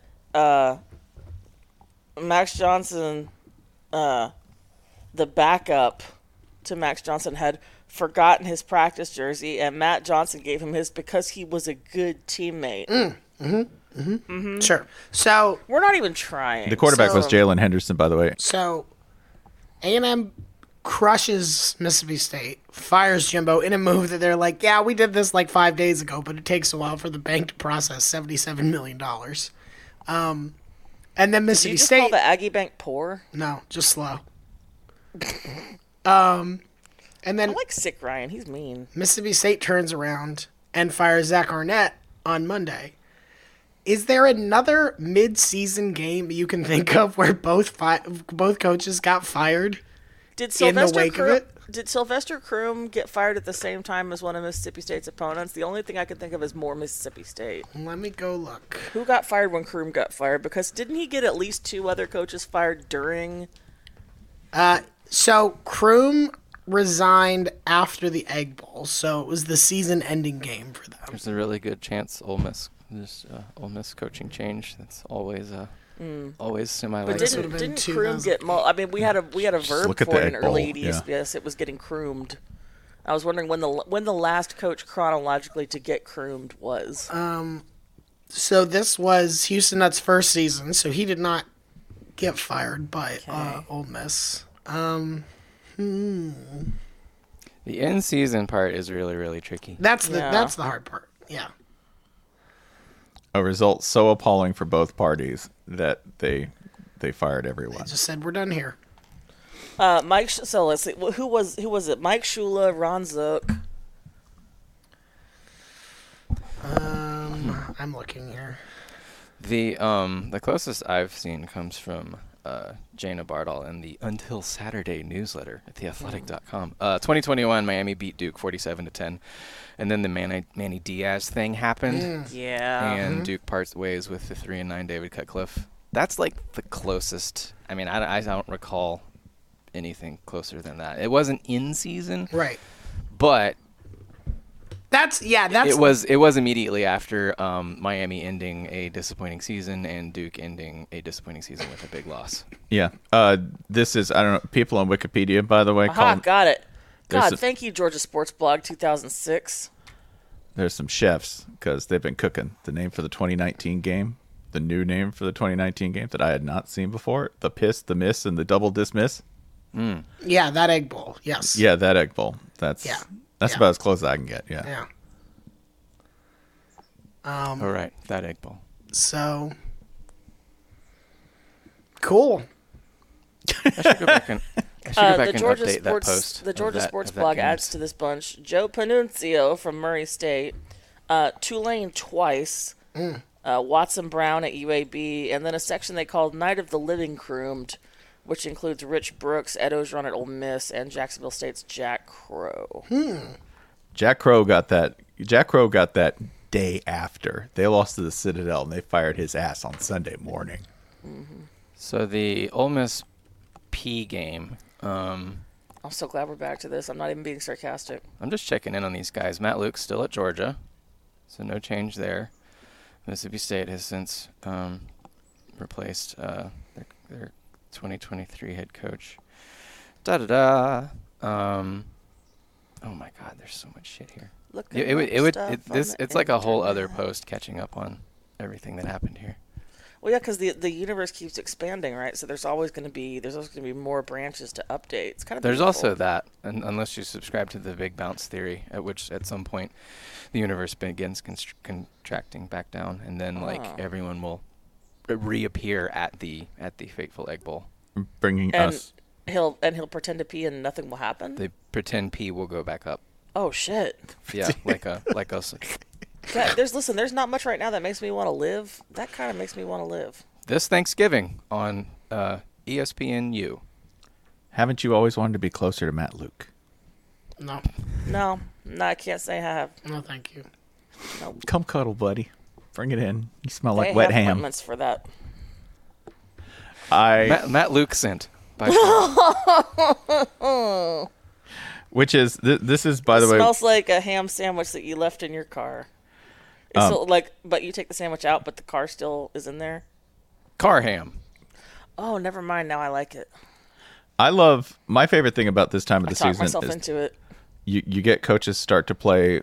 Max Johnson, the backup to Max Johnson, had forgotten his practice jersey, and Matt Johnson gave him his because he was a good teammate. Sure. So we're not even trying. The quarterback was Jalen Henderson, by the way. So A&M crushes Mississippi State, fires Jimbo in a move that they're like, yeah, we did this 5 days ago, but it takes a while for the bank to process $77 million. And then Mississippi Did you just State... call the Aggie Bank poor? No, just slow. And then I like Sick Ryan. He's mean. Mississippi State turns around and fires Zach Arnett on Monday. Is there another mid-season game you can think of where both coaches got fired Did in the wake of it? Did Sylvester Croom get fired at the same time as one of Mississippi State's opponents? The only thing I can think of is more Mississippi State. Let me go look. Who got fired when Croom got fired? Because didn't he get at least two other coaches fired during? So Croom resigned after the Egg Bowl, so it was the season-ending game for them. There's a really good chance Ole Miss coaching change. That's always semi. But This would've didn't been Croom get? we had a verb look at for the it in Egg early Bowl, 80s. yeah. Yes, it was getting croomed. I was wondering when the last coach chronologically to get croomed was. So this was Houston Nutt's first season, so he did not get fired by Ole Miss. The in-season part is really, really tricky. That's the hard part. Yeah. A result so appalling for both parties that they fired everyone. Just said we're done here. Mike. So let's see. Who was it? Mike Shula, Ron Zook. I'm looking here. The closest I've seen comes from Jana Bardal in the Until Saturday newsletter at theathletic.com. 2021, Miami beat Duke 47-10, and then the Manny Diaz thing happened, Yeah. and Duke parts ways with the 3-9 David Cutcliffe. That's like the closest. I mean, I don't recall anything closer than that. It wasn't in season, Right. but That's it was immediately after Miami ending a disappointing season and Duke ending a disappointing season with a big loss. Yeah. This is, I don't know, people on Wikipedia, by the way. Aha, got it. There's God, a- thank you, Georgia Sports Blog 2006. There's some chefs because they've been cooking the name for the 2019 game, the new name for the 2019 game that I had not seen before. The piss, the miss, and the double dismiss. Yeah, that egg bowl. Yes. Yeah, that egg bowl. That's Yeah. about as close as I can get. Yeah. Yeah. All right, that egg bowl. So cool. I should go back and The Georgia update that Sports, post. the of Georgia that- Sports of that Blog games. adds to this bunch. Joe Panunzio from Murray State, Tulane twice, Watson Brown at UAB, and then a section they called Night of the Living Croomed, which includes Rich Brooks, Ed Ogeron at Ole Miss, and Jacksonville State's Jack Crow. Jack Crow got that. Jack Crow got that day after they lost to the Citadel, and they fired his ass on Sunday morning. So the Ole Miss P game. I'm so glad we're back to this. I'm not even being sarcastic. I'm just checking in on these guys. Matt Luke's still at Georgia, so no change there. Mississippi State has since replaced their 2023 head coach. Oh my God, there's so much shit here. It's like a whole other post catching up on everything that happened here. Well, yeah, because the universe keeps expanding, right? So there's always going to be more branches to update. It's kind of There's beautiful. also that, unless you subscribe to the Big Bounce theory, at which at some point the universe begins contracting back down, and then everyone will reappear at the fateful egg bowl. Bringing and us. he'll pretend to pee and nothing will happen. They pretend P will go back up. Oh shit! Yeah, like us. God, there's not much right now that makes me want to live. That kind of makes me want to live. This Thanksgiving on ESPNU. Haven't you always wanted to be closer to Matt Luke? No. No, I can't say I have. No, thank you. Come cuddle, buddy. Bring it in. You smell They like wet have ham. appointments for that. Matt Luke sent. Which is this is by the way. Smells like a ham sandwich that you left in your car. It's still, but you take the sandwich out, but the car still is in there. Car ham. Oh, never mind. Now I like it. I love my favorite thing about this time of the Talk season myself is into it. you get coaches start to play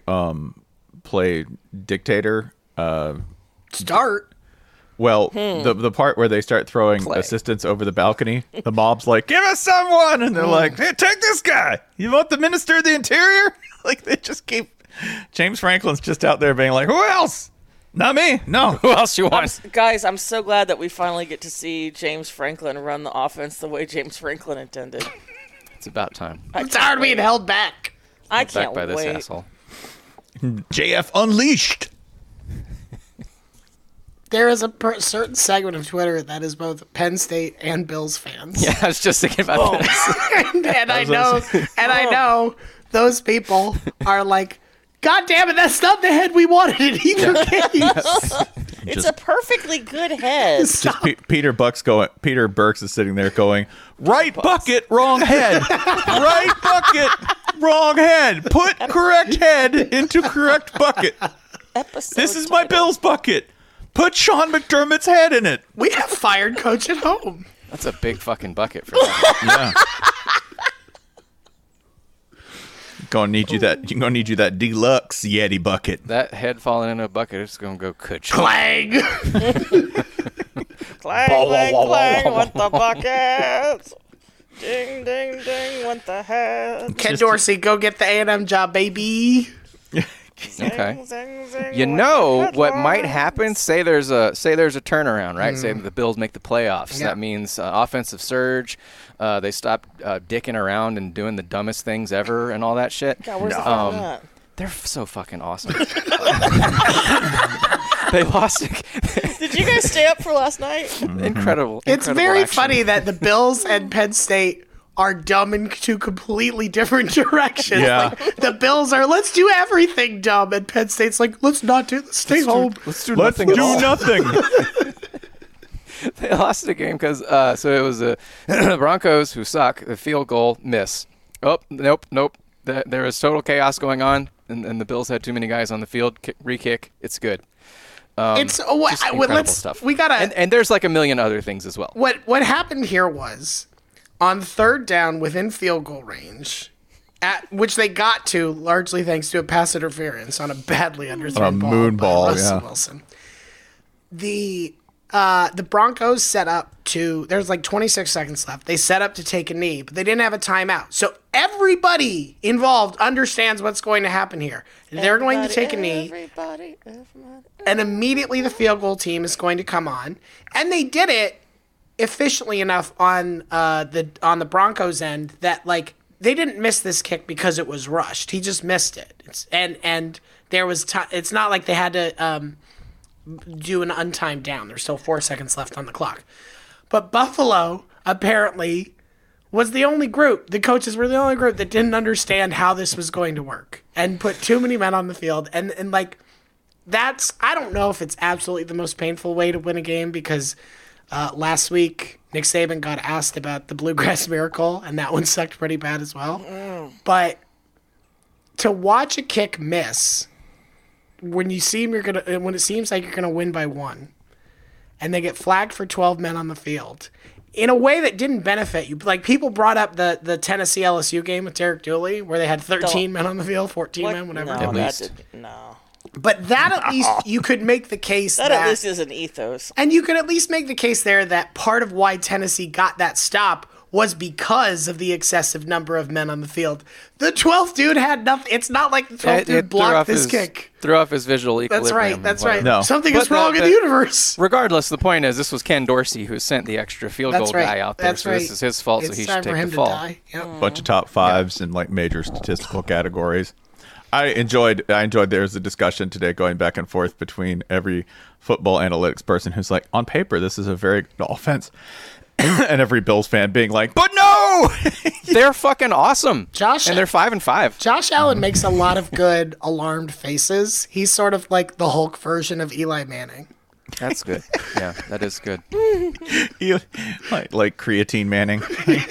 dictator. Start. Well, the part where they start throwing assistants over the balcony, the mob's like, "Give us someone," and they're like, "Hey, take this guy. You want the Minister of the Interior?" Like they just keep. James Franklin's just out there being like, "Who else? Not me. No. Who else you want? Guys, I'm so glad that we finally get to see James Franklin run the offense the way James Franklin intended. It's about time. I'm tired of being held back. I Back can't by this wait. asshole. JF Unleashed." There is a certain segment of Twitter that is both Penn State and Bills fans. Yeah, I was just thinking about this. and I know those people are like, God damn it, that's not the head we wanted in either case. It's a perfectly good head. Just Peter Burks is sitting there going, "Right bucket, wrong head. Right bucket, wrong head. Put correct head into correct bucket. Episode This is my title. Bills bucket. Put Sean McDermott's head in it." We have fired coach at home. That's a big fucking bucket for that. Yeah. Gonna need you that deluxe Yeti bucket. That head falling in a bucket is going to go kuch. Clang. Clang, clang, clang, want the buckets. Ding, ding, ding, want the head. Ken Dorsey, go get the A&M job, baby. All Okay. Zing, zing, You like know the what might headlines. happen? Say there's a turnaround, right? Say the Bills make the playoffs. Yeah. That means offensive surge. They stop dicking around and doing the dumbest things ever and all that shit. God, where's the fun in that? They're so fucking awesome. They lost. Did you guys stay up for last night? Incredible. It's incredible very action. funny that the Bills and Penn State are dumb in two completely different directions. Yeah. Like, the Bills are, let's do everything dumb, and Penn State's like, let's not do, let's stay home. Let's do Let's nothing. do at all. nothing. They lost the game because so it was the Broncos who suck. The field goal miss. Oh, nope. There was total chaos going on, and the Bills had too many guys on the field. Re-kick. It's good. It's Just incredible let's stuff. we gotta and there's like a million other things as well. what happened here was on third down within field goal range, at which they got to largely thanks to a pass interference on a badly underthrown ball moon by ball, Russell yeah. Wilson. The Broncos set up to, there's like 26 seconds left. They set up to take a knee, but they didn't have a timeout. So everybody involved understands what's going to happen here. They're going to take a knee, Everybody. and immediately the field goal team is going to come on. And they did it efficiently enough on the Broncos end that like they didn't miss this kick because it was rushed. He just missed it. And there was it's not like they had to do an untimed down. There's still 4 seconds left on the clock. But Buffalo apparently was the only group, the coaches were the only group that didn't understand how this was going to work and put too many men on the field. And like, that's, I don't know if it's absolutely the most painful way to win a game because last week Nick Saban got asked about the Bluegrass Miracle and that one sucked pretty bad as well. But to watch a kick miss when it seems like you're gonna win by one, and they get flagged for 12 men on the field in a way that didn't benefit you. Like people brought up the Tennessee LSU game with Derek Dooley where they had 13 men on the field, 14 men, whatever. No, At least. no. But that at least you could make the case That at least is an ethos. and you could at least make the case there that part of why Tennessee got that stop was because of the excessive number of men on the field. The 12th dude had nothing. It's not like the 12th dude blocked this kick. Threw off his visual equilibrium. That's right. and That's whatever. right. No. Something But is wrong in the- the universe. Regardless, the point is this was Ken Dorsey who sent the extra field That's goal right. guy out there. That's so right. this is his fault, It's so he time should for take him the to fall. die. Yep. Bunch of top fives in like major statistical categories. I enjoyed there's a discussion today going back and forth between every football analytics person who's like, on paper, this is a very good offense. And every Bills fan being like, but no! They're fucking awesome. Josh- and they're 5-5. Josh Allen makes a lot of good alarmed faces. He's sort of like the Hulk version of Eli Manning. That's good. Yeah, that is good. like creatine Manning.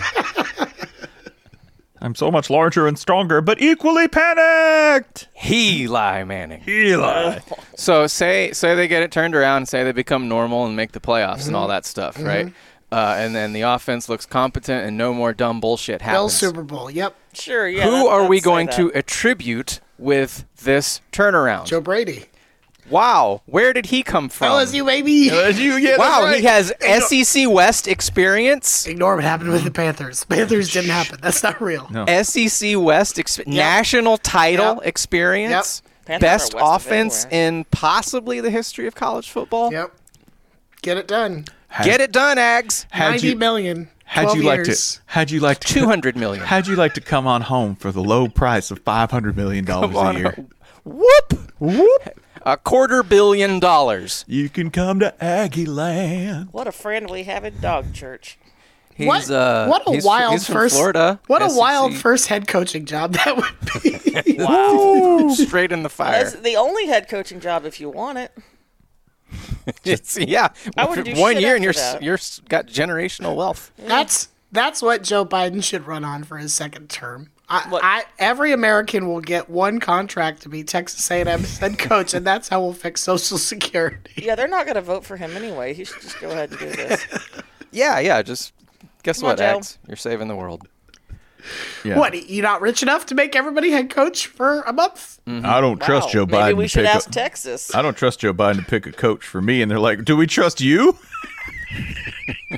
I'm so much larger and stronger, but equally panicked. Eli Manning. Eli. So say they get it turned around, say they become normal and make the playoffs and all that stuff, right? And then the offense looks competent and no more dumb bullshit happens. Bills Super Bowl. Yep. Sure, yeah. Who are we let's say going that. to attribute with this turnaround? Joe Brady. Wow, where did he come from? LSU, baby. Wow, he has SEC West experience. Ignore what happened with the Panthers. Panthers didn't happen. That's not real. No. SEC West national title Yep. experience. Panthers Best are west of offense anywhere. in possibly the history of college football. Yep. Get it done. Get it done, Ags. Had 90 you, million. had 12 you liked years. it? How'd you like to? 200 million. How'd you like to come on home for the low price of $500 million a year? Whoop whoop. $250 million. You can come to Aggie Land. What a friend we have in Dog Church. He's, What a he's- wild he's from first Florida. What a SEC. wild first head coaching job that would be. Straight in the fire. That's the only head coaching job if you want it. Yeah, I wouldn't do one shit year and after that. you're got generational wealth. That's what Joe Biden should run on for his second term. What? Every American will get one contract to be Texas A&M's head coach, and that's how we'll fix Social Security. Yeah, they're not going to vote for him anyway. He should just go ahead and do this. Yeah. Just guess Come on, what, Joe. Ags? You're saving the world. Yeah. What, you not rich enough to make everybody head coach for a month? I don't trust Wow, Joe Biden. Maybe we to should pick ask a, Texas. I don't trust Joe Biden to pick a coach for me, and they're like, "Do we trust you?"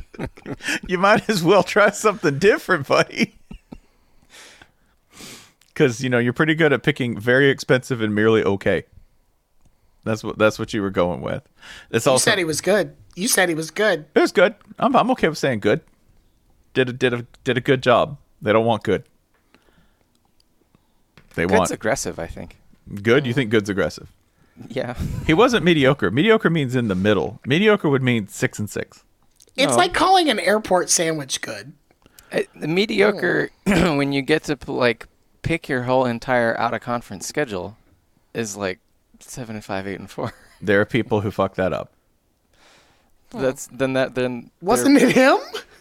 You might as well try something different, buddy. Because you're pretty good at picking very expensive and merely okay. That's what you were going with. It's You also said he was good. You said he was good. it was good. I'm okay with saying good. Did a good job. They don't want good. They Good's want aggressive, I think. good. You think good's aggressive? Yeah. He wasn't mediocre. Mediocre means in the middle. Mediocre would mean 6 and 6. It's No. like calling an airport sandwich good. The mediocre, when you get to like pick your whole entire out of conference schedule, is like 7 and 5, 8 and 4. There are people who fuck that up. Then Wasn't it him?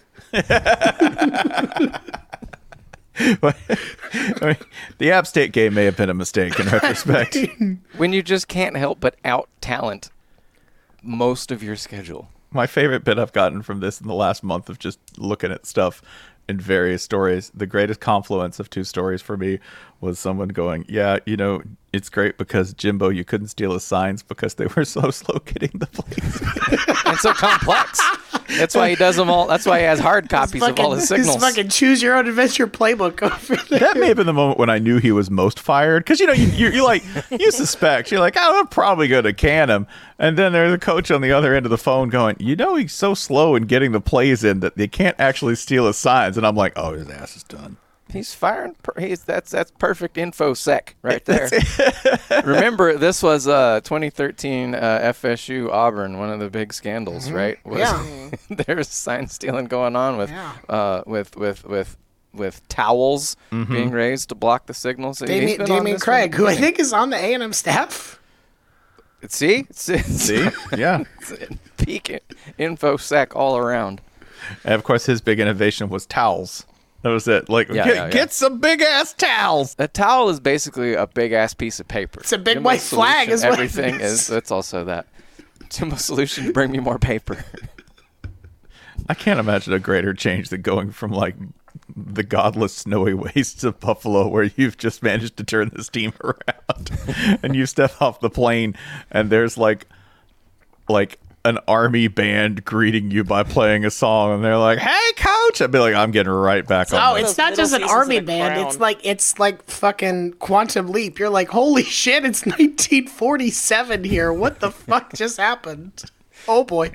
I mean, the App State game may have been a mistake in retrospect. when you just can't help but out talent most of your schedule. My favorite bit I've gotten from this in the last month of just looking at stuff in various stories, the greatest confluence of two stories for me was someone going, yeah, it's great because Jimbo, you couldn't steal his signs because they were so slow getting the plays. And so complex. That's why he does them all. That's why he has hard copies of all his signals. His fucking choose your own adventure playbook over there. That may have been the moment when I knew he was most fired. Because, you're like, you suspect. You're like, oh, I'm probably going to can him. And then there's a coach on the other end of the phone going, he's so slow in getting the plays in that they can't actually steal his signs. And I'm like, oh, his ass is done. He's firing. That's perfect infosec right there. Remember, this was 2013 FSU Auburn, one of the big scandals, right? Yeah. There's sign stealing going on with Yeah. with towels being raised to block the signals. He's been on Damien this Craig, from who the I think is on the A&M staff. beginning. See? Yeah. Peak infosec all around. And, of course, his big innovation was towels. That was it. Like, get some big-ass towels. A towel is basically a big ass piece of paper. It's a big Jimbo's white flag solution, is what it everything is. That's also that. Jimbo's solution: bring me more paper. I can't imagine a greater change than going from, like, the godless snowy wastes of Buffalo where you've just managed to turn this team around. And you step off the plane and there's, like an army band greeting you by playing a song, and they're like, "Hey, coach!" I'd be like, "I'm getting right back on." Oh, this." it's not just an Little army Seasons of the band. Crown. It's like fucking Quantum Leap. You're like, holy shit! It's 1947 here. What the fuck just happened? Oh boy.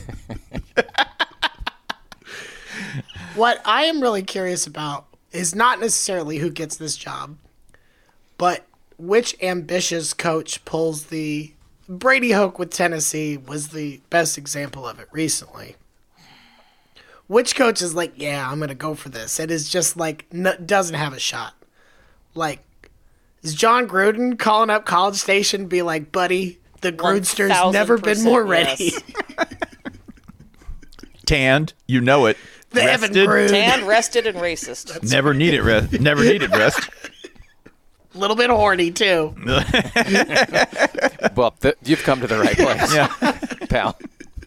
What I am really curious about is not necessarily who gets this job, but which ambitious coach pulls the. Brady Hoke with Tennessee was the best example of it recently. Which coach is like, yeah, I'm going to go for this? It is just like, doesn't have a shot. Like, is John Gruden calling up College Station be like, buddy, the Grudster's never been more ready. yes. Tanned, you know it. The Evan Rested, Gruden. Tanned, rested, and racist. never needed rest. Never needed rest. A little bit horny, too. Well, you've come to the right place, Yeah. pal.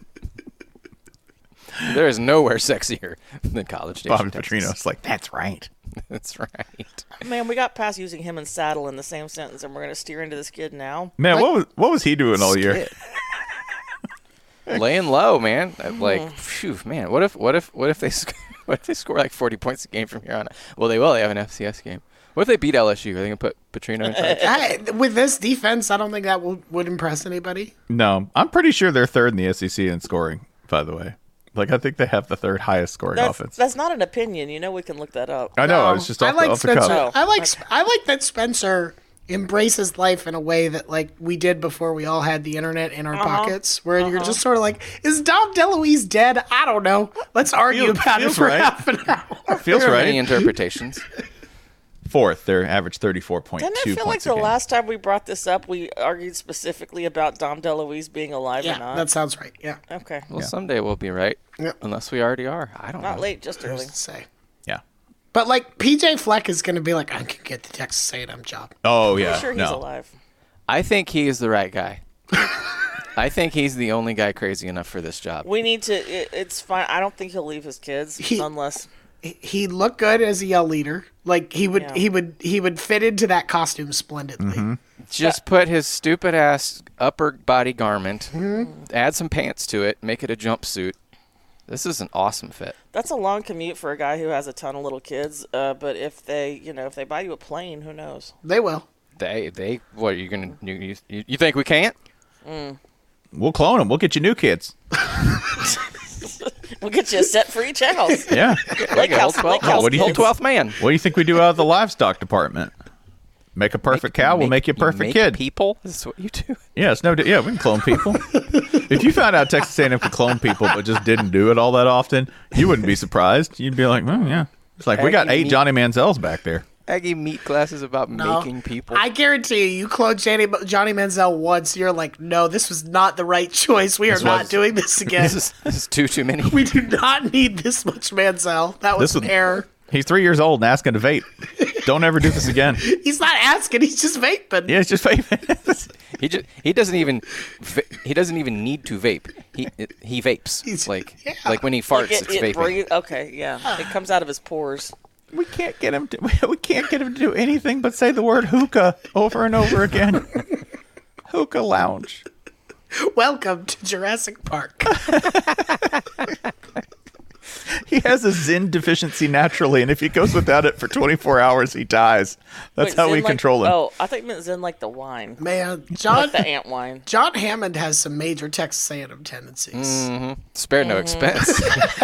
There is nowhere sexier than College Station. Bobby Texas. Petrino's like, that's right. That's right. Man, we got past using him and Saddle in the same sentence, and we're going to steer into this kid now. Man, what was he doing all year? Laying low, man. Like, phew, man. What if they score like 40 points a game from here on out? Well, they will. They have an FCS game. What if they beat LSU? Are they gonna put Petrino in charge? With this defense, I don't think that would impress anybody. No, I'm pretty sure they're third in the SEC in scoring, by the way. Like, I think they have the third highest scoring offense. That's not an opinion. We can look that up. I know. I was just off, off the Spencer. cuff. Oh, I like that Spencer embraces life in a way that like we did before we all had the internet in our pockets, where you're just sort of like, is Dom DeLuise dead? I don't know. Let's argue about it feels for right. half an hour. Feels There are many right. interpretations. Fourth, their average 34.2 Didn't it feel like points a the game. last time we brought this up, we argued specifically about Dom DeLuise being alive or Yeah, not? that sounds right. Yeah, Okay. Well, someday we'll be right. Yep. Unless we already are. I don't Not know. late, just early. to say. Yeah. But like PJ Fleck is going to be like, I can get the Texas A&M job. Oh, yeah. I'm sure he's no. alive. I think he is the right guy. I think he's the only guy crazy enough for this job. We need to. It's fine. I don't think he'll leave his kids unless. He looked good as a yell leader. Like he would, Yeah. he would fit into that costume splendidly. Just put his stupid ass upper body garment, add some pants to it, make it a jumpsuit, This is an awesome fit. That's a long commute for a guy who has a ton of little kids. But if they buy you a plane, who knows? They will. They what are you gonna you think we can't? We'll clone them. We'll get you new kids. We'll get you a set for each house. Yeah. Lake house, lake house. What do you Whole think? 12th man. What do you think we do out of the livestock department? Make a perfect cow. We'll make you a perfect make kid. People. This is what you do. Yeah, it's yeah, we can clone people. If you found out Texas A&M could clone people but just didn't do it all that often, you wouldn't be surprised. You'd be like, well, yeah. It's like we got 8 Johnny Manziels back there. Aggie meat classes about No. making people. I guarantee you clone Johnny Manziel once, you're like, no, this was not the right choice. We are not doing this again. this is too many. We do not need this much Manziel. That was This an was- error. He's 3 years old and asking to vape. Don't ever do this again. He's not asking. He's just vaping. Yeah, it's just vaping. He doesn't even need to vape. He vapes. He's- like yeah. like when he farts, it's vaping. Okay, yeah. It comes out of his pores. We can't get him to do anything but say the word hookah over and over again. Hookah lounge. Welcome to Jurassic Park. He has a Zen deficiency naturally, and if he goes without it for 24 hours, he dies. That's Wait, how Zen we like- control him. Oh, I think it meant Zen like the wine. Man, Like the ant wine. John Hammond has some major Texas A&M tendencies. Spare no expense.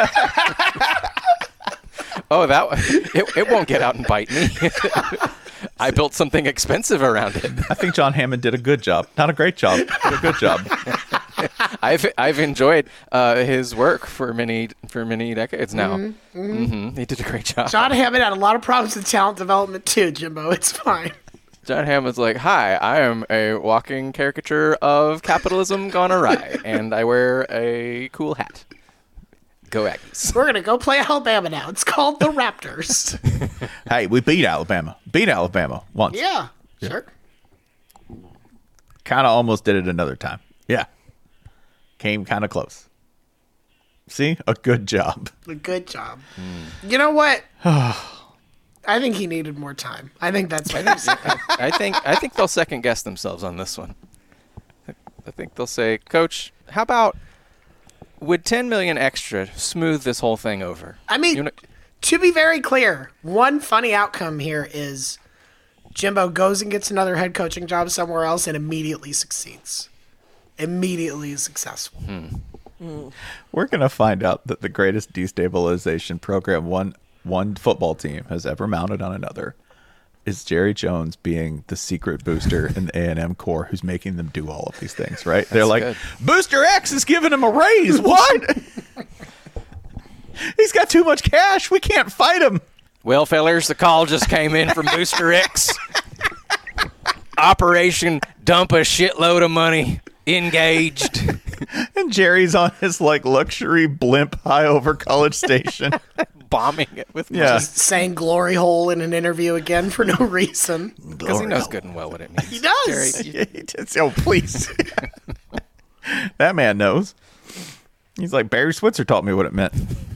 Oh, it won't get out and bite me. I built something expensive around it. I think John Hammond did a good job. Not a great job, but a good job. I've enjoyed his work for many decades now. He did a great job. John Hammond had a lot of problems with talent development too, Jimbo. It's fine. John Hammond's like, "Hi, I am a walking caricature of capitalism gone awry, and I wear a cool hat. Go Aggies!" We're going to go play Alabama now. It's called the Raptors. Hey, we beat Alabama. Beat Alabama once. Yeah, sure. Kind of almost did it another time. Yeah. Came kind of close. See? A good job. Good job. You know what? I think he needed more time. I think that's what he said. I think they'll second guess themselves on this one. I think they'll say, "Coach, how about would 10 million extra smooth this whole thing over?" I mean, You know- to be very clear, one funny outcome here is Jimbo goes and gets another head coaching job somewhere else and immediately succeeds. Immediately is successful. We're going to find out that the greatest destabilization program one football team has ever mounted on another is Jerry Jones being the secret booster in the A&M core who's making them do all of these things, right? They're like, good. Booster X is giving him a raise. What? He's got too much cash. We can't fight him. Well, fellers, the call just came in from Booster X. Operation Dump a Shitload of Money. Engaged. And Jerry's on his like luxury blimp high over College Station. Bombing it with money. Yeah. Saying glory hole in an interview again for no reason. Because he knows good and well what it means. He does. Jerry, Oh, please. That man knows. He's like, Barry Switzer taught me what it meant.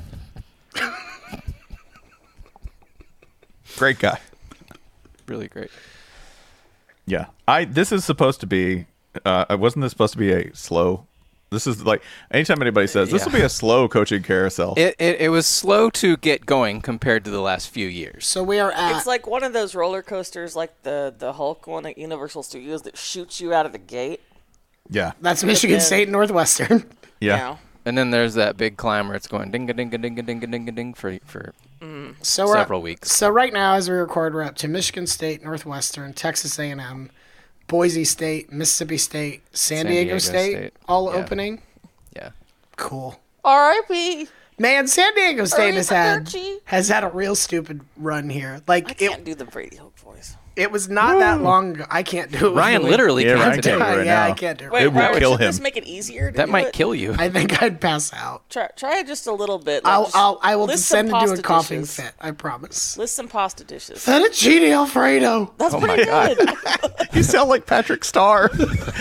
Great guy. really great. Yeah. This is supposed to be, wasn't this supposed to be a slow, this is like, anytime anybody says, this will be a slow coaching carousel. It was slow to get going compared to the last few years. So we are at. It's like one of those roller coasters, like the Hulk one at Universal Studios that shoots you out of the gate. Yeah. That's Michigan then- State Northwestern. Yeah. Now. And then there's that big climb where it's going ding a ding a ding a ding a ding a ding for So we're several weeks. So right now, as we record, we're up to Michigan State, Northwestern, Texas A&M, Boise State, Mississippi State, San Diego State, all Yeah. opening. Yeah. Cool. R.I.P. Man, San Diego State Arrivederci. has had a real stupid run here. I Like can't do the Brady Hook voice. it was not that long ago. I can't do it. Ryan really. literally Yeah, can't Ryan today. can't do it right yeah, now. I can't do it. Wait, It will Robert, kill should this him. make it easier? To That do might it? kill you. I think I'd pass out. Try it just a little bit. Like, I will list some descend into a pasta coughing dishes. fit. I promise. List some pasta dishes. Fettuccine Alfredo. That's Oh my pretty God. good. You sound like Patrick Starr.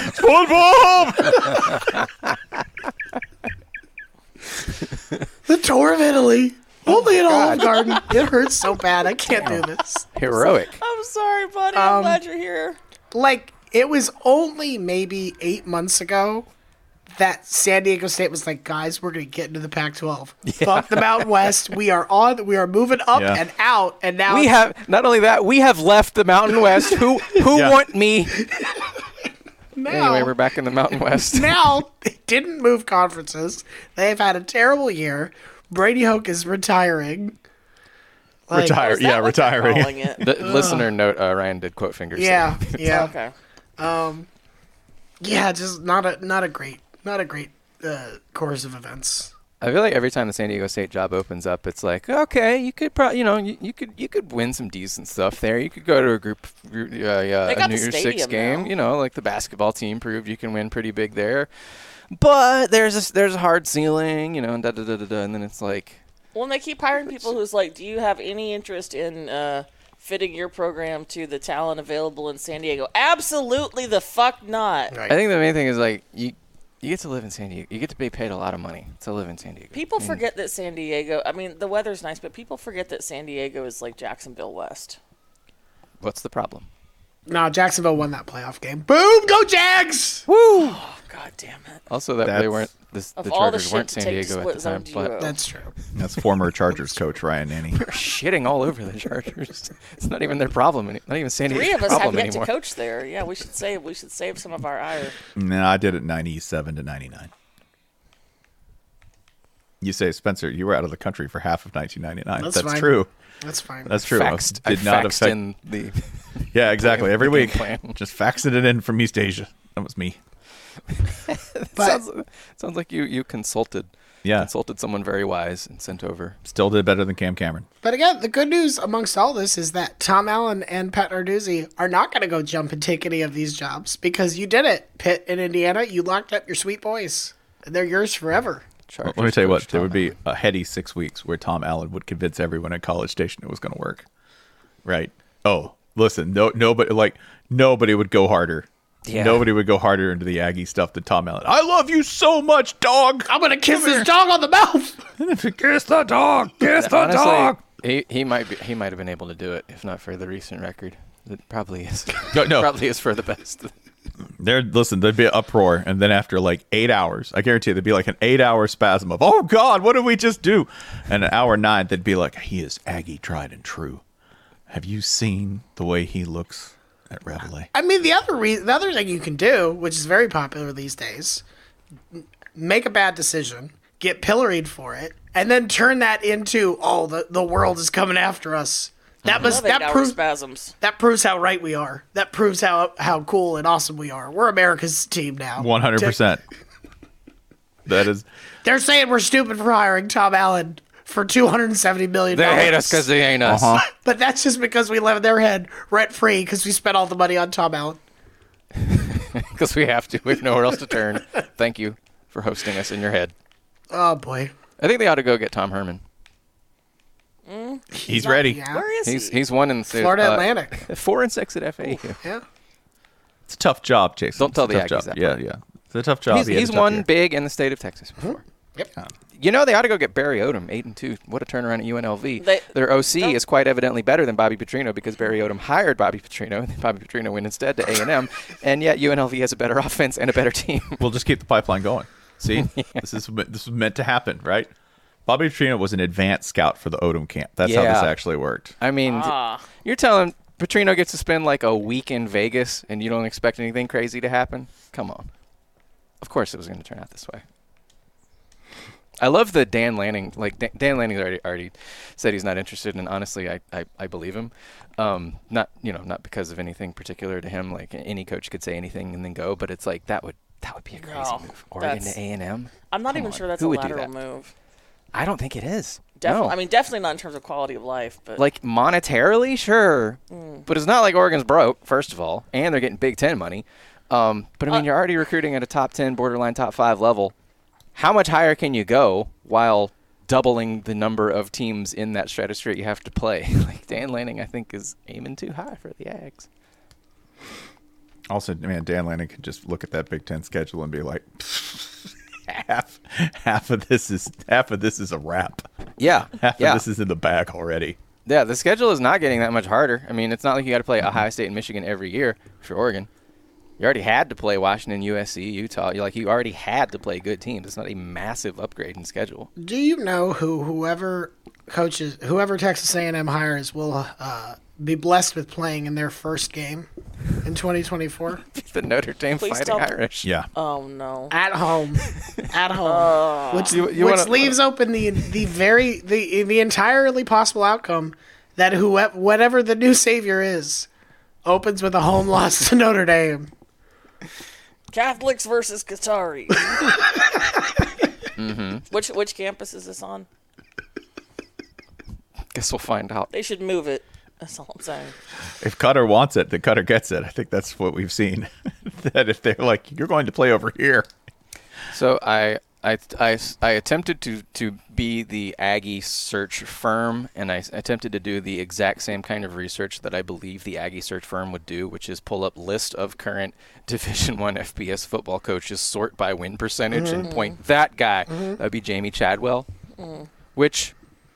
SpongeBob! The tour of Italy. Only at Olive Garden. It hurts so bad. I can't do this. Heroic. I'm sorry, buddy. I'm glad you're here. Like, it was only maybe 8 months ago that San Diego State was like, guys, we're going to get into the Pac-12. Fuck the Mountain West. We are moving up and out. And now We have not only that, we have left the Mountain West. Who want me? now, Anyway, we're back in the Mountain West. now they didn't move conferences. They've had a terrible year. Brady Hoke is retiring. Like, Retire. Is that Yeah, what they're retiring. calling it? The listener note, Ryan did quote fingers. Yeah, yeah. Okay. Yeah, just not a great course of events. I feel like every time the San Diego State job opens up, it's like, okay, you could probably, you could win some decent stuff there. You could go to a got New the Year's Six stadium game. now. Like the basketball team proved you can win pretty big there. But there's a hard ceiling, and and then it's like, Well, and they keep hiring people who's like, do you have any interest in fitting your program to the talent available in San Diego? Absolutely the fuck not. Right. I think the main thing is like you get to live in San Diego. You get to be paid a lot of money to live in San Diego. People forget that San Diego, I mean, the weather's nice, but people forget that San Diego is like Jacksonville West. What's the problem? No, Jacksonville won that playoff game. Boom, go Jags! Woo! Oh, God damn it. Also, that they That's- weren't the Of all the Chargers shit weren't to San take to Diego at the split time, zone but duo. That's true. That's former Chargers coach Ryan Nanny. they're shitting all over the Chargers. It's not even their problem. Not even San Three Diego's of us have problem yet anymore. to coach there. Yeah, we should save some of our ire. No, I did it 97 to 99. You say, Spencer, you were out of the country for half of 1999. That's That's fine. true. That's fine. That's true. Faxed, Did I not faxed affect. in the. Yeah, exactly. Every the game week, plan. just faxing it in from East Asia. That was me. But sounds like you consulted Yeah, someone very wise and sent over. still did better than Cam Cameron. But again, the good news amongst all this is that Tom Allen and Pat Narduzzi are not going to go jump and take any of these jobs because you did it. Pitt in Indiana, you locked up your sweet boys. And they're yours forever. Chargers Let me tell you what, coach there Tom would be Allen. a heady 6 weeks where Tom Allen would convince everyone at College Station it was going to work. Right? Oh, listen, nobody would go harder. Yeah. Nobody would go harder into the Aggie stuff than Tom Allen. I love you so much, dog. I'm going to kiss this dog on the mouth. Kiss the dog. Kiss the Honestly, dog. he might have been able to do it if not for the recent record. It probably is. No. Probably is for the best. There'd be an uproar, and then after like 8 hours, I guarantee you, there'd be like an 8-hour spasm of, oh God, what did we just do? And an hour 9, they'd be like, he is Aggie tried and true. Have you seen the way he looks at Reveille? I mean, the other thing you can do, which is very popular these days, make a bad decision, get pilloried for it, and then turn that into, the world is coming after us. That Love 8-hour proves spasms. that proves how right we are. That proves how cool and awesome we are. We're America's team now. 100%. That is, They're saying we're stupid for hiring Tom Allen for $270 million. They hate us because they ain't us. But that's just because we live in their head rent free because we spent all the money on Tom Allen. Because we have to. We have nowhere else to turn. Thank you for hosting us in your head. Oh boy, I think they ought to go get Tom Herman. he's ready. Yeah, Where is he? He's won in the state. Florida Atlantic. 4-6 at FAU. Yeah, It's a tough job, Jason. Don't tell It's a the tough Aggies job. that Yeah, part. yeah. It's a tough job. He had a He's tough won year. big in the state of Texas before. yep. You know, they ought to go get Barry Odom, 8-2. What a turnaround at UNLV. They- Their OC is quite evidently better than Bobby Petrino because Barry Odom hired Bobby Petrino, and then Bobby Petrino went instead to A&M, and yet UNLV has a better offense and a better team. We'll just keep the pipeline going. See, this is meant to happen, right? Bobby Petrino was an advanced scout for the Odom camp. That's how this Yeah. actually worked. I mean, you're telling Petrino gets to spend like a week in Vegas, and you don't expect anything crazy to happen? Come on. Of course it was going to turn out this way. I love the Dan Lanning. Like Dan Lanning already said he's not interested, and honestly, I believe him. Not because of anything particular to him. Like any coach could say anything and then go, but it's like that would be a crazy No, move. Oregon that's- to A&M. I'm not Come even on. sure that's Who a would do lateral that? move. I don't think it is. Definitely. No. I mean, definitely not in terms of quality of life, but Like monetarily, sure, but it's not like Oregon's broke. First of all, and they're getting Big Ten money. But I mean, you're already recruiting at a top 10, borderline top 5 level. How much higher can you go while doubling the number of teams in that stratosphere you have to play? Like Dan Lanning, I think, is aiming too high for the Ags. Also, man, Dan Lanning could just look at that Big Ten schedule and be like, half of this is a wrap. Yeah, Half yeah, of this is in the bag already. yeah. The schedule is not getting that much harder. I mean, it's not like you got to play Ohio State and Michigan every year for Oregon. You already had to play Washington, USC, Utah. You already had to play good teams. It's not a massive upgrade in schedule. Do you know whoever Texas A&M hires will be blessed with playing in their first game in 2024 The Notre Dame Please Fighting tell me. Irish. Yeah. Oh no. at home, which wanna- leaves open the entirely possible outcome that whatever the new savior is, opens with a home loss to Notre Dame. Catholics versus Qatari. Which campus is this on? Guess we'll find out. They should move it. That's all I'm saying. If Qatar wants it, then Qatar gets it. I think that's what we've seen. That if they're like, you're going to play over here. So I attempted to be the Aggie search firm, and I attempted to do the exact same kind of research that I believe the Aggie search firm would do, which is pull up list of current Division I FBS football coaches, sort by win percentage, and point that guy. That would be Jamie Chadwell, which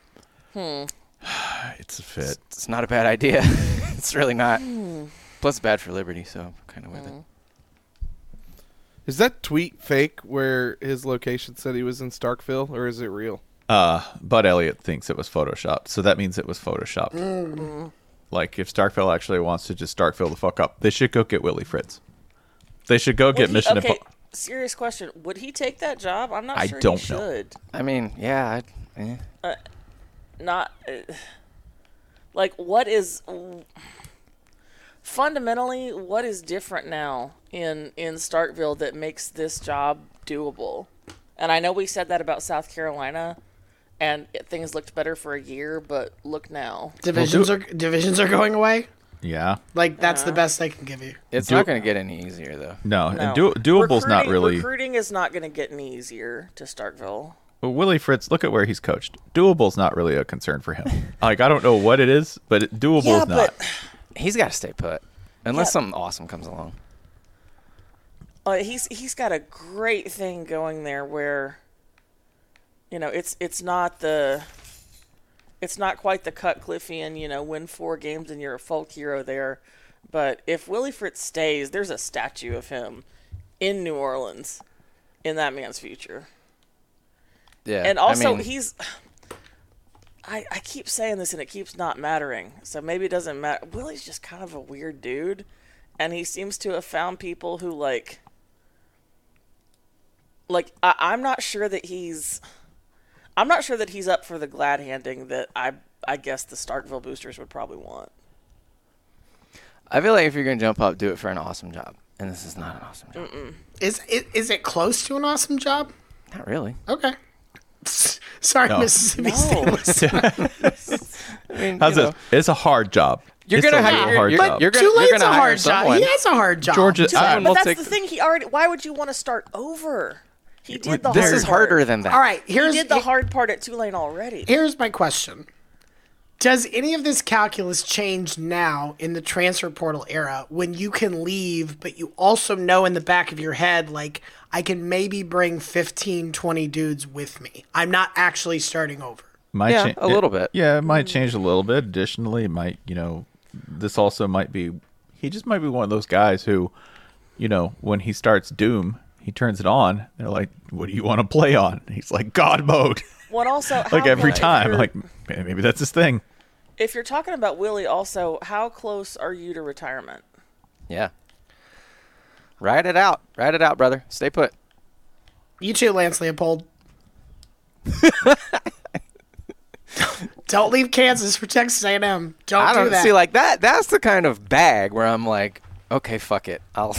It's a fit. it's not a bad idea. It's really not. Plus, it's bad for Liberty, so I'm kind of with it. Is that tweet fake where his location said he was in Starkville, or is it real? Bud Elliott thinks it was photoshopped, so that means it was photoshopped. Like, if Starkville actually wants to just Starkville the fuck up, they should go get Willie Fritz. They should go get Mission Okay, Impossible. serious question. Would he take that job? I'm not I sure don't he know. should. I mean, yeah. Not like what is fundamentally what is different now in Starkville that makes this job doable. And I know we said that about South Carolina, and things looked better for a year, but look now. Divisions are going away. Yeah. Like that's the best they can give you. It's not going to get any easier, though. No, No. and doable's not really. Recruiting is not going to get any easier to Starkville. Well, Willie Fritz, look at where he's coached. Doable's not really a concern for him. Like, I don't know what it is, but doable's Yeah, not. but He's got to stay put, unless Yeah. something awesome comes along. he's got a great thing going there where, you know, it's not quite the Cutcliffian, win 4 games and you're a folk hero there. But if Willie Fritz stays, there's a statue of him in New Orleans in that man's future. Yeah, And also, I mean, he's... I keep saying this and it keeps not mattering, so maybe it doesn't matter. Willie's just kind of a weird dude, and he seems to have found people who, I'm not sure that he's up for the glad handing that I guess the Starkville boosters would probably want. I feel like if you're going to jump up, do it for an awesome job. And this is not an awesome job. Is it close to an awesome job? Not really. Okay. Sorry, No. Mississippi State. I mean, How's you this? know, It's a hard job. You're It's gonna a hire- real hard you're- job. you're gonna- Tulane's a hire hard job. someone. He has a hard job. Georgia. Someone But will that's take- the thing. Why would you want to start over? He did the This hard is part. harder than that. All right, He here's did the hard part at Tulane already. Here's my question. Does any of this calculus change now in the transfer portal era when you can leave, but you also know in the back of your head, like, I can maybe bring 15, 20 dudes with me. I'm not actually starting over. Might Yeah, a little bit. Yeah, it might change a little bit. Additionally, it might, this also might be, he just might be one of those guys who, when he starts Doom, he turns it on. They're like, what do you want to play on? He's like, God mode. Well, and also, Like how every close- time. Like, maybe that's his thing. if you're talking about Willie, also, how close are you to retirement? Yeah. Ride it out. Ride it out, brother. Stay put. You too, Lance Leopold. Don't leave Kansas for Texas A&M. Don't I do don't that. see like that. That's the kind of bag where I'm like, okay, fuck it. I'll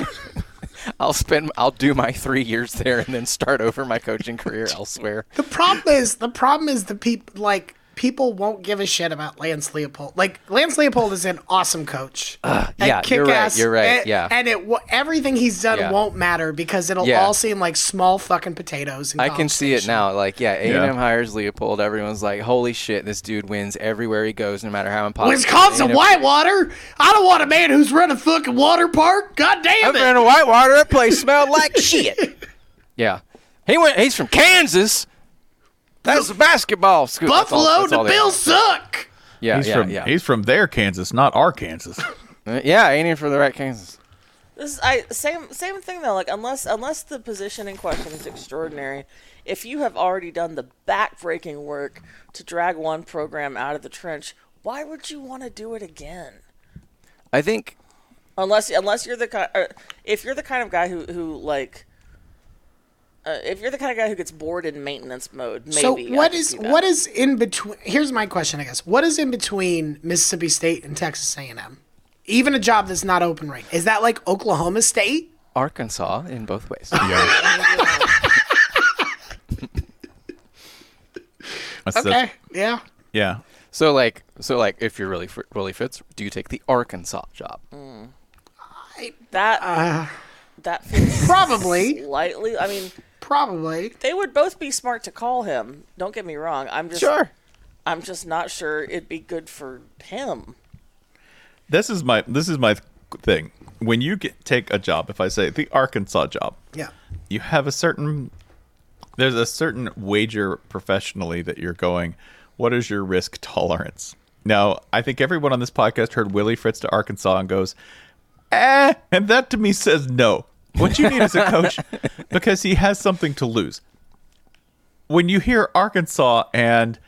do my 3 years there and then start over my coaching career elsewhere. The problem is the people won't give a shit about Lance Leopold. Like, Lance Leopold is an awesome coach. Yeah, And you're right. kick-ass, You're right. and- Yeah. And everything he's done Yeah. won't matter because it'll Yeah. all seem like small fucking potatoes. In I can College see it Station. now. Like, yeah, A&M Yeah. hires Leopold. Everyone's like, holy shit, this dude wins everywhere he goes, no matter how impossible. Wisconsin Whitewater. I don't want a man who's run a fucking water park. God damn I've it. been in Whitewater. That place smelled like shit. Yeah. He's from Kansas. That's a basketball school. That's all- Buffalo that's all to they Bill are. Suck. Yeah, He's yeah, from yeah. he's from their Kansas, not our Kansas. Yeah, ain't even for the right Kansas. Same thing though. Like unless the position in question is extraordinary, if you have already done the backbreaking work to drag one program out of the trench, why would you want to do it again? I think Unless you're the kind, if you're the kind of guy who like, if you're the kind of guy who gets bored in maintenance mode, maybe. So I what could is see that. what is in between? Here's my question, I guess. What is in between Mississippi State and Texas A&M? Even a job that's not open right. Is that like Oklahoma State? Arkansas in both ways. Okay. Yeah. Yeah. So like if you're really Fitz, do you take the Arkansas job? That feels Probably. slightly. I mean, Probably. they would both be smart to call him. Don't get me wrong. I'm just not sure it'd be good for him. This is my thing. When you take a job, if I say the Arkansas job, Yeah. you have there's a certain wager professionally that you're going, what is your risk tolerance? Now, I think everyone on this podcast heard Willie Fritz to Arkansas and goes, and that to me says no. What you need is a coach because he has something to lose. When you hear Arkansas and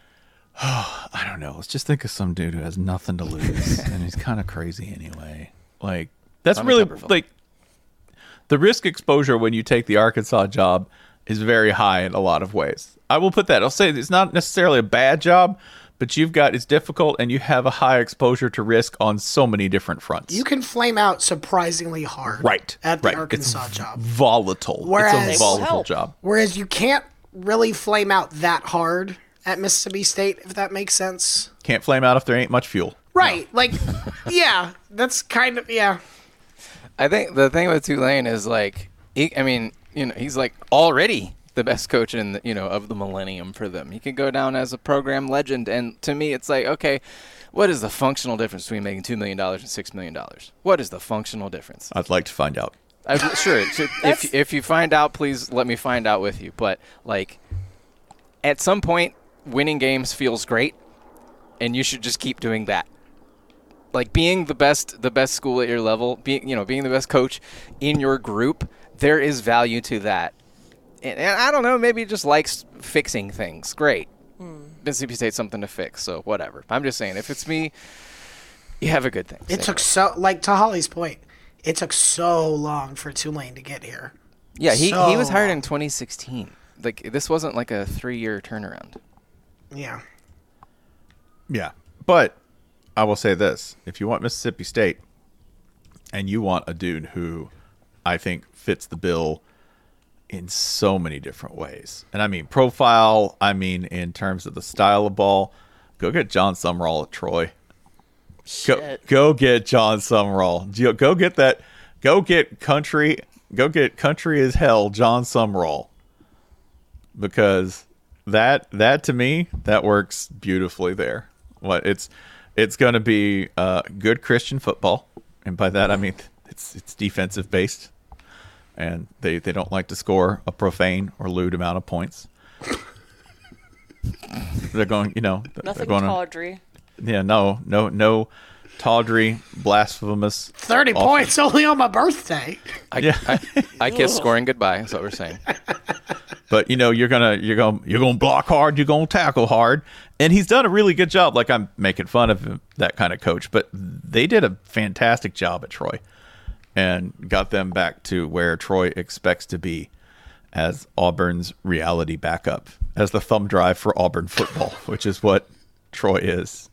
I don't know, let's just think of some dude who has nothing to lose and he's kind of crazy anyway. Like that's Tommy really Tuberville. like the risk exposure when you take the Arkansas job is very high in a lot of ways. I will put that. I'll say it's not necessarily a bad job, but it's difficult and you have a high exposure to risk on so many different fronts. You can flame out surprisingly hard. Right. At the right. Arkansas it's job. Volatile. Whereas- it's a volatile help. job. Whereas you can't really flame out that hard at Mississippi State, if that makes sense. Can't flame out if there ain't much fuel. Right. Like, yeah, that's kind of, yeah. I think the thing with Tulane is like, he's like already the best coach in of the millennium for them. He could go down as a program legend, and to me, it's like, okay, what is the functional difference between making $2 million and $6 million? What is the functional difference? I'd like to find out. Sure. If you find out, please let me find out with you. But like, at some point, winning games feels great, and you should just keep doing that. Like being the best school at your level, being the best coach in your group, there is value to that. And I don't know, maybe he just likes fixing things. Great. Mississippi State's something to fix, so whatever. I'm just saying, if it's me, you have a good thing. It took to Holly's point, it took so long for Tulane to get here. Yeah, he was hired long. in 2016. Like, this wasn't like a 3-year turnaround. Yeah. Yeah. But I will say this. If you want Mississippi State and you want a dude who I think fits the bill in so many different ways, and I mean profile, I mean in terms of the style of ball, go get John Sumrall at Troy. Shit. Go get John Sumrall. Go get that. Go get country as hell John Sumrall. Because that to me, that works beautifully there. It's going to be good Christian football, and by that I mean it's defensive based, and they don't like to score a profane or lewd amount of points. They're going, Nothing they're going tawdry. no tawdry, blasphemous. 30 awful. points only on my birthday. I kiss scoring goodbye. That's what we're saying. But you're gonna block hard, you're gonna tackle hard, and he's done a really good job. Like, I'm making fun of him, that kind of coach, but they did a fantastic job at Troy, and got them back to where Troy expects to be as Auburn's reality backup, as the thumb drive for Auburn football, which is what Troy is.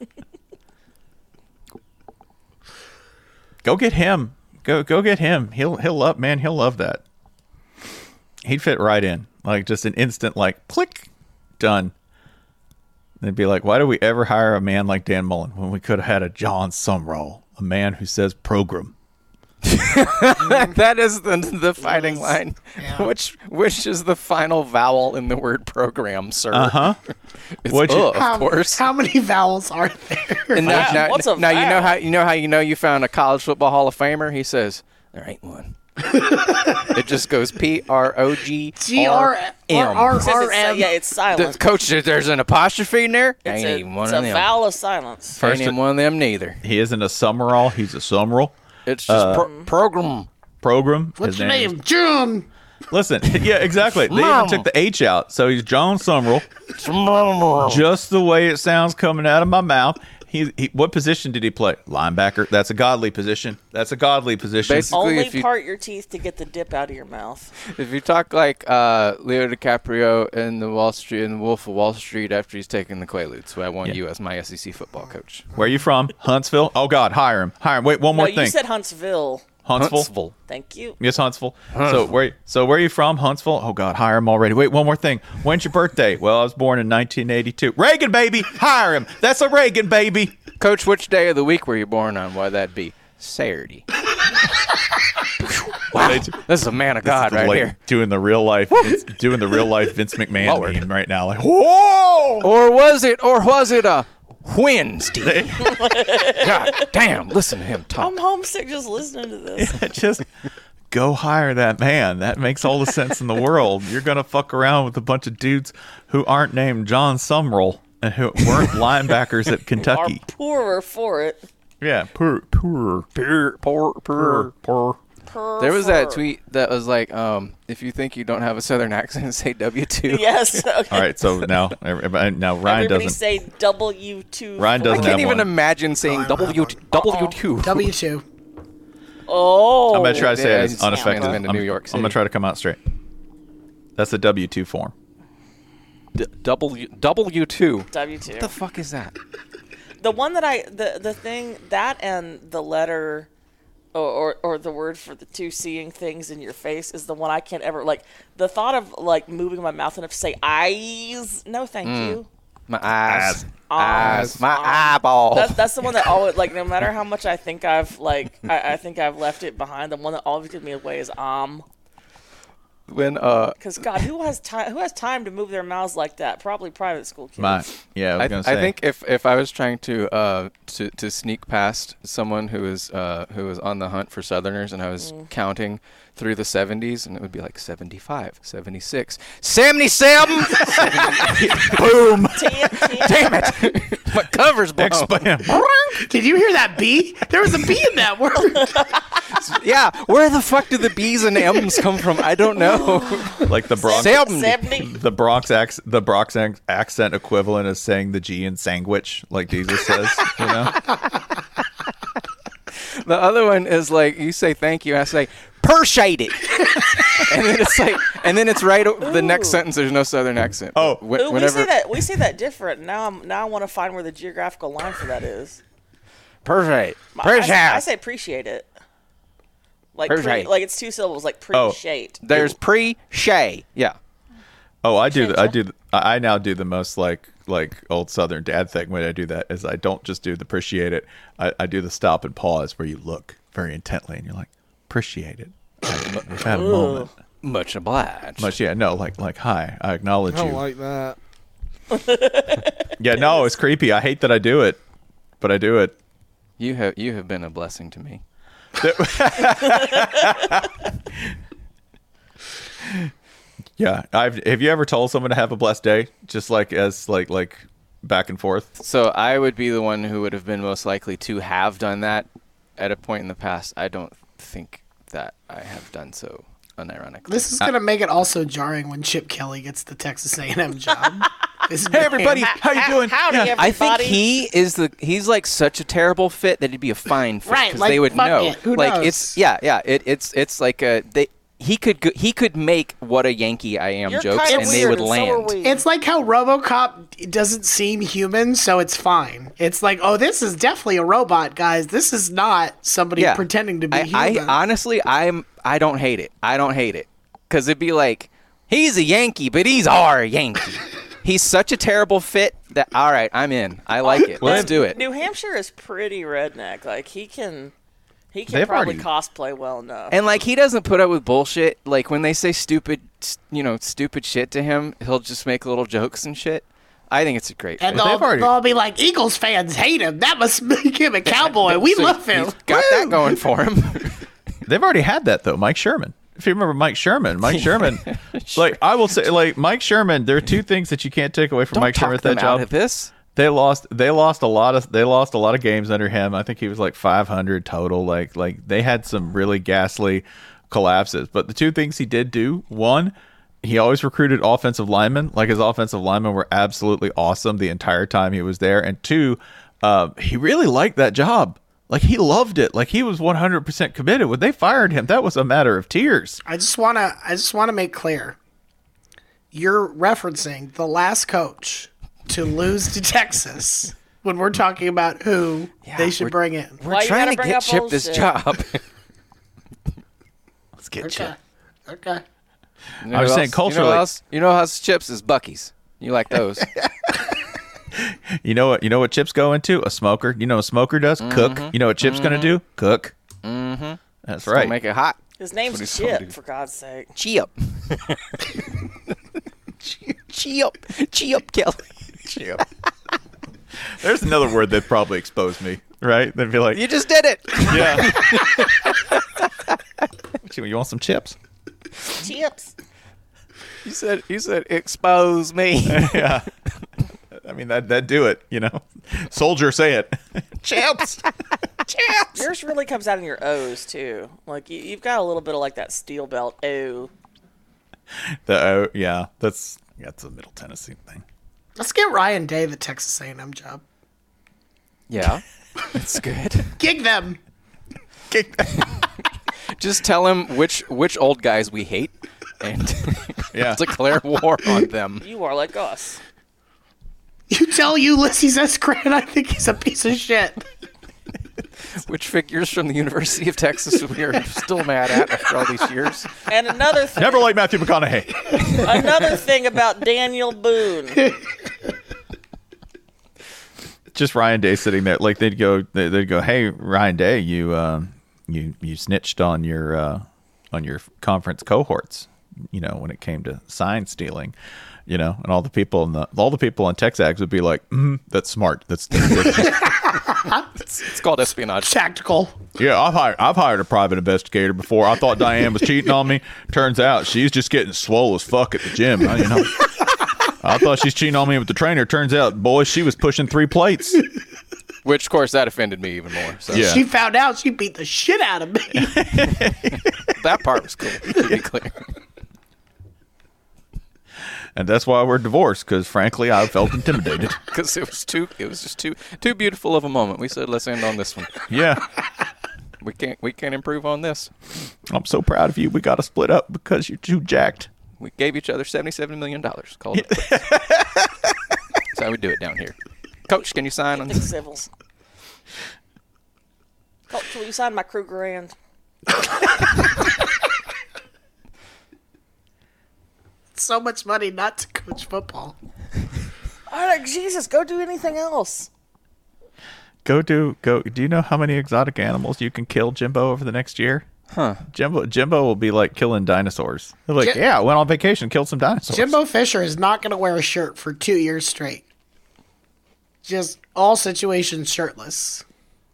Go get him. Go get him. He'll love that. He'd fit right in. Like, just an instant, like, click, done. They'd be like, why do we ever hire a man like Dan Mullen when we could have had a John Sumrall, a man who says program? That is the fighting line. Yeah. Which is the final vowel in the word program, sir? Uh-huh. It's Which is- of course. How many vowels are there? And Wow, what's a now you know vowel? how you found a college football Hall of Famer? He says there ain't one. It just goes PROGRM. It's silent. Coach, there's an apostrophe in there. It's Ain't even one it's of a them. vowel of silence. Ain't even one of them neither. He isn't a Summerall, he's a Summerall. It's just program. Program. What's His your is- name? John. Listen, yeah, exactly. They even took the H out, so he's John Summerall. Just the way it sounds coming out of my mouth. He what position did he play? Linebacker. That's a godly position. Basically, Only if you part your teeth to get the dip out of your mouth. if you talk like Leo DiCaprio in the Wolf of Wall Street after he's taken the Quaaludes, so I want you as my SEC football coach. Where are you from? Huntsville. Oh God, hire him. Wait, one more No, thing. you said Huntsville. Huntsville. Thank you. Yes, Huntsville. So where are you from? Huntsville. Oh God, hire him already. Wait, one more thing. When's your birthday? Well, I was born in 1982. Reagan baby, hire him. That's a Reagan baby. Coach, which day of the week were you born on? Why that'd be Saturday. Wow, this is a man of God right like here. doing the real life Vince McMahon meme right now. Like, whoa! Or was it a Wednesday? God damn! Listen to him talk. I'm homesick just listening to this. Just go hire that man. That makes all the sense in the world. You're gonna fuck around with a bunch of dudes who aren't named John Summerall and who weren't linebackers at Are Kentucky. poorer for it. Yeah, poor. There was that tweet that was like, if you think you don't have a Southern accent, say W2. Yes. Okay. All right, so now Ryan Everybody doesn't. say W2. Ryan I doesn't can't have even one. imagine saying W2. W2. Oh. I'm gonna try to say Yeah, it as he's unaffected. been to New York I'm gonna City. try to come out straight. That's the W2 form. W2. W2. What the fuck is that? The one that the thing that and the letter or the word for the two seeing things in your face is the one I can't ever like. The thought of like moving my mouth enough to say eyes. No, thank you. My eyes. Eyes. My eyeball. That's the one that always like no matter how much I think I've like I think I've left it behind. The one that always gives me away is When because God, who has time to move their mouths like that? Probably private school kids. I was gonna say. I think if I was trying to sneak past someone who was on the hunt for Southerners and I was counting through the 70s and it would be like 75, 76, 77. Boom! Damn it! My cover's blown. Expand. Did you hear that B? There was a B in that word. Yeah, where the fuck do the B's and M's come from? I don't know. Like the Bronx. 70. The Bronx accent equivalent is saying the G in sandwich, like Jesus says. You know. The other one is like you say thank you, I say appreciate it, and then it's like, and then it's right. The next sentence, there's no Southern accent. Oh. Ooh, we say that different. Now I want to find where the geographical line for that is. appreciate, I say appreciate it. Like Appreciate. like it's two syllables. Like appreciate. There's pre-shay. Yeah. Oh, I now do the most like old Southern dad thing when I do that is I don't just do the appreciate it. I do the stop and pause where you look very intently and you're like, appreciate it. We've had a moment. Much obliged. Like hi, I acknowledge I don't you. like that. Yeah, no, it's creepy. I hate that I do it, but I do it. You have been a blessing to me. Yeah, have you ever told someone to have a blessed day, just like as like back and forth? So I would be the one who would have been most likely to have done that at a point in the past. I don't think that I have done so unironically. This is gonna make it also jarring when Chip Kelly gets the Texas A&M job. Hey everybody, how you doing? Howdy, Yeah. everybody. I think he's like such a terrible fit that he'd be a fine fit Right, because like, they would fuck know. it, who like knows? it's like he could make what a Yankee I am You're jokes kinda and they weird, would and so are land. we. It's like how RoboCop doesn't seem human, so it's fine. It's like, oh, this is definitely a robot, guys. This is not somebody pretending to be human. I honestly I don't hate it. I don't hate it because it'd be like he's a Yankee, but he's our Yankee. He's such a terrible fit that all right, I'm in. I like it. Let's do it. New Hampshire is pretty redneck. Like he can They've probably already- cosplay well enough. And like he doesn't put up with bullshit. Like when they say stupid shit to him, he'll just make little jokes and shit. I think it's a great. And fit. they'll all be like, Eagles fans hate him. That must make him a cowboy. We So love him. He's got that going for him. They've already had that though. Mike Sherman. If you remember Mike Sherman, like I will say, like Mike Sherman, there are two things that you can't take away from Don't Mike talk Sherman at them that out job. of this. They lost a lot of games under him. I think he was like 500 total. Like they had some really ghastly collapses. But the two things he did do, one, he always recruited offensive linemen. Like his offensive linemen were absolutely awesome the entire time he was there. And two, he really liked that job. Like he loved it. Like he was 100% committed. When they fired him, that was a matter of tears. I just wanna make clear. You're referencing the last coach to lose to Texas when we're talking about who they should bring in. We're Why you trying gotta to bring get up Chip old this shit? job. Let's get Okay. Okay. You I was know saying else- culturally- You know, else, you know how Chips is Bucky's. You like those? You know what Chip's going to? A smoker. You know what a smoker does? Cook. You know what Chip's going to do? Cook. Mm-hmm. That's Don't right. make it hot. His name's That's what he's gonna Chip, for God's sake. Chip. Chip Kelly. There's another word that probably exposed me, right? They'd be like, You just did it. yeah. You want some chips? Chips. You said expose me. Yeah. I mean, that'd do it, you know. Soldier, say it. Chips. Chips. Yours really comes out in your O's, too. Like, you've got a little bit of, like, that steel belt O. Yeah, that's a Middle Tennessee thing. Let's get Ryan Day the Texas A&M job. Yeah, it's good. Gig them. Just tell him which old guys we hate, and Yeah. declare war on them. You are like us. You tell Ulysses S. Grant I think he's a piece of shit. Which figures from the University of Texas we are still mad at after all these years. And another thing, Never liked Matthew McConaughey. another thing about Daniel Boone. Just Ryan Day sitting there, like they'd go, hey Ryan Day, you snitched on your conference cohorts, you know, when it came to sign stealing, you know, and all the people in Texags would be like, that's smart, that's It's called espionage. Tactical. yeah, I've hired a private investigator before. I thought Diane was cheating on me. Turns out she's just getting swole as fuck at the gym. You know, I thought she's cheating on me with the trainer. Turns out, boy, she was pushing 3 plates. Which, of course, that offended me even more. So Yeah. She found out she beat the shit out of me. that part was cool, to be clear. And that's why we're divorced, because frankly, I felt intimidated. Because it was just too beautiful of a moment. We said, let's end on this one. Yeah. We can't improve on this. I'm so proud of you. We got to split up because you're too jacked. We gave each other $77 million. Called it quits. That's how we do it down here. Coach, can you sign on Big this? civils. Coach, will you sign my Kruger Rand? So much money not to coach football. I'm like, Jesus, go do anything else. Do you know how many exotic animals you can kill, Jimbo, over the next year? Huh. Jimbo will be like killing dinosaurs. They're like, Jim- yeah, I went on vacation, killed some dinosaurs. Jimbo Fisher is not going to wear a shirt for 2 years straight. Just all situations shirtless.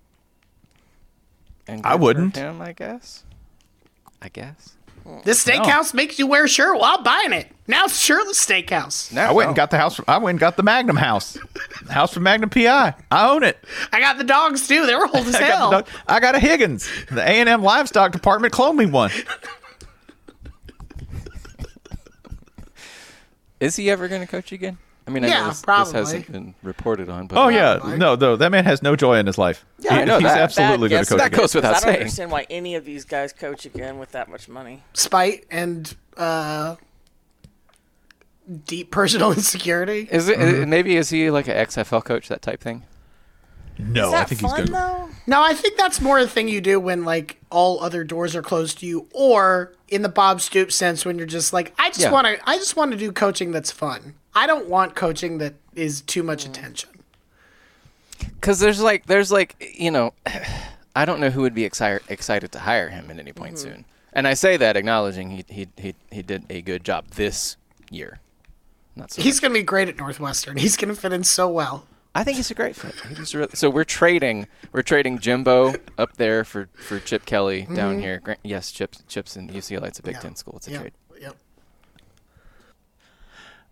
And I good for wouldn't. him, I guess. This steakhouse makes you wear a shirt. Well, I'm buying it. Now it's shirtless steakhouse. No, I went and got the house. I went and got the Magnum house. The house from Magnum PI. I own it. I got the dogs too. They were old as I got, hell. the dog. I got a Higgins. The A&M livestock department cloned me one. Is he ever going to coach again? I mean, I Yeah, know this probably. hasn't been reported on. But Oh yeah, no, that man has no joy in his life. Yeah, I know he's that. absolutely going to Bad coach That again. goes without I don't saying. understand why any of these guys coach again with that much money. Spite and deep personal insecurity. Is it maybe is he like an XFL coach, that type thing? No, Is that I think fun, he's good. though? No, I think that's more a thing you do when like all other doors are closed to you, or in the Bob Stoops sense when you're just like, I just Yeah. want to do coaching that's fun. I don't want coaching that is too much attention. Because there's like you know, I don't know who would be excited to hire him at any point soon. And I say that acknowledging he did a good job this year. Not so. He's going to be great at Northwestern. He's going to fit in so well. I think he's a great fit. So we're trading Jimbo up there for Chip Kelly down here. Yes, Chips in UCLA. It's a Big Ten school. It's a trade. Yep.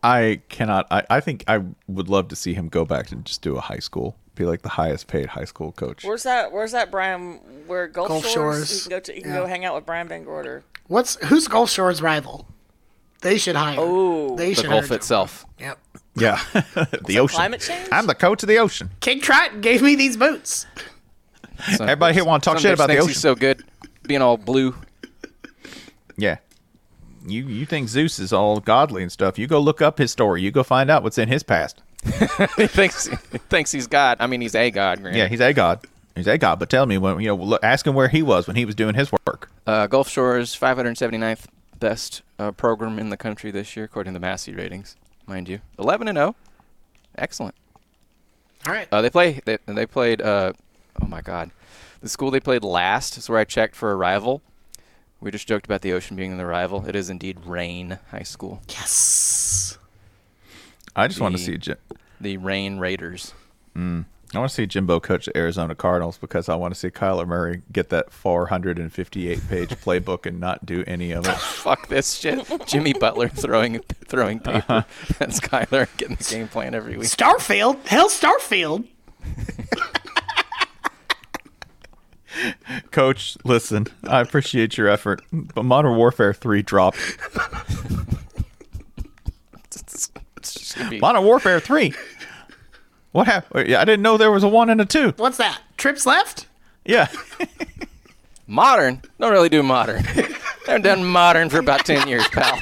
I cannot. I think I would love to see him go back and just do a high school, be like the highest paid high school coach. Where's that Brian? Where Gulf Gulf Shores? Shores. You can go hang out with Brian Van Gorder. Who's Gulf Shore's rival? They should hire. Oh, they The should Gulf hire. itself. Yep. Yeah, the ocean. climate change? I'm the coach of the ocean. King Triton gave me these boots. Everybody here want to talk shit about the He's ocean. so good, being all blue. Yeah. You think Zeus is all godly and stuff. You go look up his story. You go find out what's in his past. He thinks he's God. I mean, he's a God. Right? Yeah, he's a god. He's a god. But tell me, when ask him where he was when he was doing his work. Gulf Shores 579th best program in the country this year, according to Massey ratings, mind you. 11-0, excellent. All right. They played. Oh my God, the school they played last is where I checked for a rival. We just joked about the ocean being the rival. It is indeed Rain High School, Yes. I just want to see the Rain Raiders. I want to see Jimbo coach the Arizona Cardinals because I want to see Kyler Murray get that 458-page playbook and not do any of it. Fuck this shit. Jimmy Butler throwing paper. That's Kyler getting the game plan every week. Starfield. Hell, Starfield. Coach, listen, I appreciate your effort, but Modern Warfare 3 dropped. It's just gonna be- Modern Warfare 3. What happened? I didn't know there was a 1 and a 2. What's that? Trips left? Yeah. Modern? Don't really do modern. I haven't done modern for about 10 years, pal.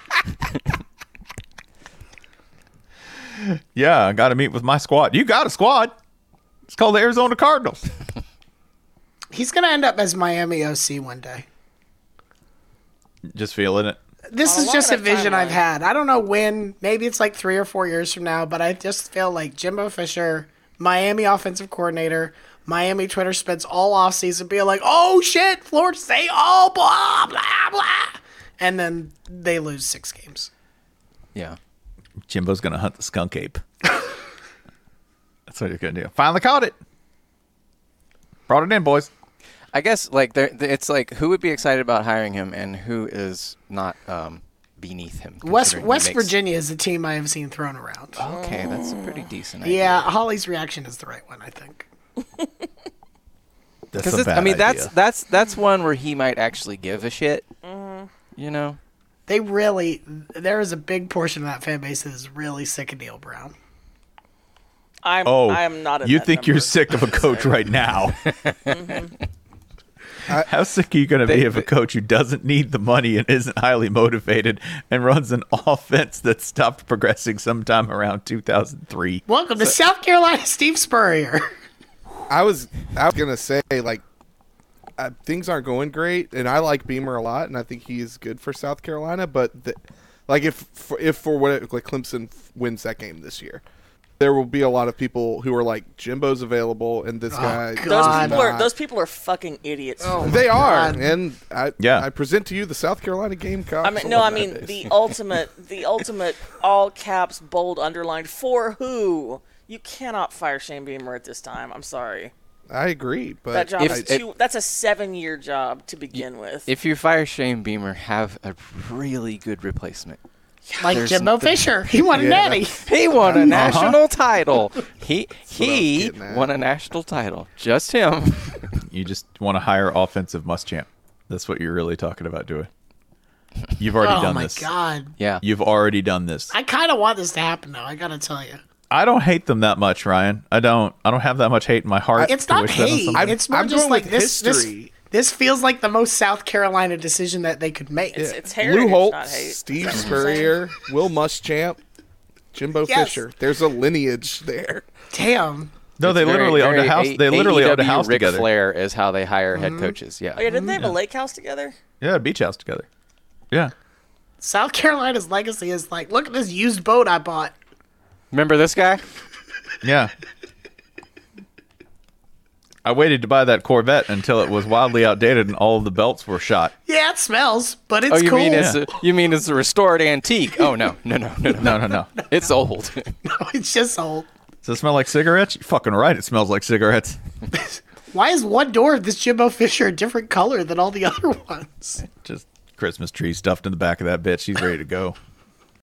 Yeah, I got to meet with my squad. You got a squad. It's called the Arizona Cardinals. He's going to end up as Miami OC one day. Just feeling it. This On a is long just a enough vision I've timeline. had. I don't know when. Maybe it's like 3 or 4 years from now, but I just feel like Jimbo Fisher, Miami offensive coordinator, Miami Twitter spends all offseason being like, oh shit, Florida State, oh blah, blah, blah. And then they lose 6 games. Yeah. Jimbo's going to hunt the skunk ape. That's what he's going to do. Finally caught it. Brought it in, boys. I guess it's like who would be excited about hiring him and who is not beneath him. West considering he makes- Virginia is a team I have seen thrown around. Okay, that's a pretty decent idea. Yeah, Holly's reaction is the right one, I think. That's Because a bad idea. that's one where he might actually give a shit. You know. There is a big portion of that fan base that is really sick of Neil Brown. I Oh, am not in you that think you're number. sick of a coach right now. How sick are you going to be of a coach who doesn't need the money and isn't highly motivated and runs an offense that stopped progressing sometime around 2003? Welcome to South Carolina, Steve Spurrier. I was gonna say like things aren't going great, and I like Beamer a lot, and I think he is good for South Carolina. But if for what like Clemson wins that game this year, there will be a lot of people who are like Jimbo's available, and this guy. God. Those people are fucking idiots. They are, God. and I present to you the South Carolina Gamecocks. I mean the ultimate all caps bold underlined for who. You cannot fire Shane Beamer at this time. I'm sorry. I agree, but That job is that's a 7-year job to begin with. If you fire Shane Beamer, have a really good replacement. Like There's Jimbo something- Fisher. He won a natty. He won a national title. He getting at. won a national title. Just him. You just want to hire offensive Muschamp. That's what you're really talking about doing. You've already Oh done my this. God. Yeah. You've already done this. I kind of want this to happen, though. I got to tell you. I don't hate them that much, Ryan. I don't have that much hate in my heart. It's to not wish that on hate. somebody. It's more I'm just going like with this history. This feels like the most South Carolina decision that they could make. It's Lou heritage, Holtz, not hate. Steve Is that what you're saying? Spurrier, Will Muschamp, Jimbo Yes. Fisher. There's a lineage there. Damn. No, they It's literally owned a very house. They literally owned a AEW house Ric together. Flair is how they hire head coaches. Yeah. Oh yeah, didn't they have a lake house together? Yeah, a beach house together. Yeah. South Carolina's legacy is like, look at this used boat I bought. Remember this guy? Yeah. I waited to buy that Corvette until it was wildly outdated and all of the belts were shot. Yeah, it smells, but it's Oh, you cool. mean it's a restored antique? Oh no. No. It's old. No, it's just old. Does it smell like cigarettes? You're fucking right. It smells like cigarettes. Why is one door of this Jimbo Fisher a different color than all the other ones? Just Christmas tree stuffed in the back of that bitch. He's ready to go.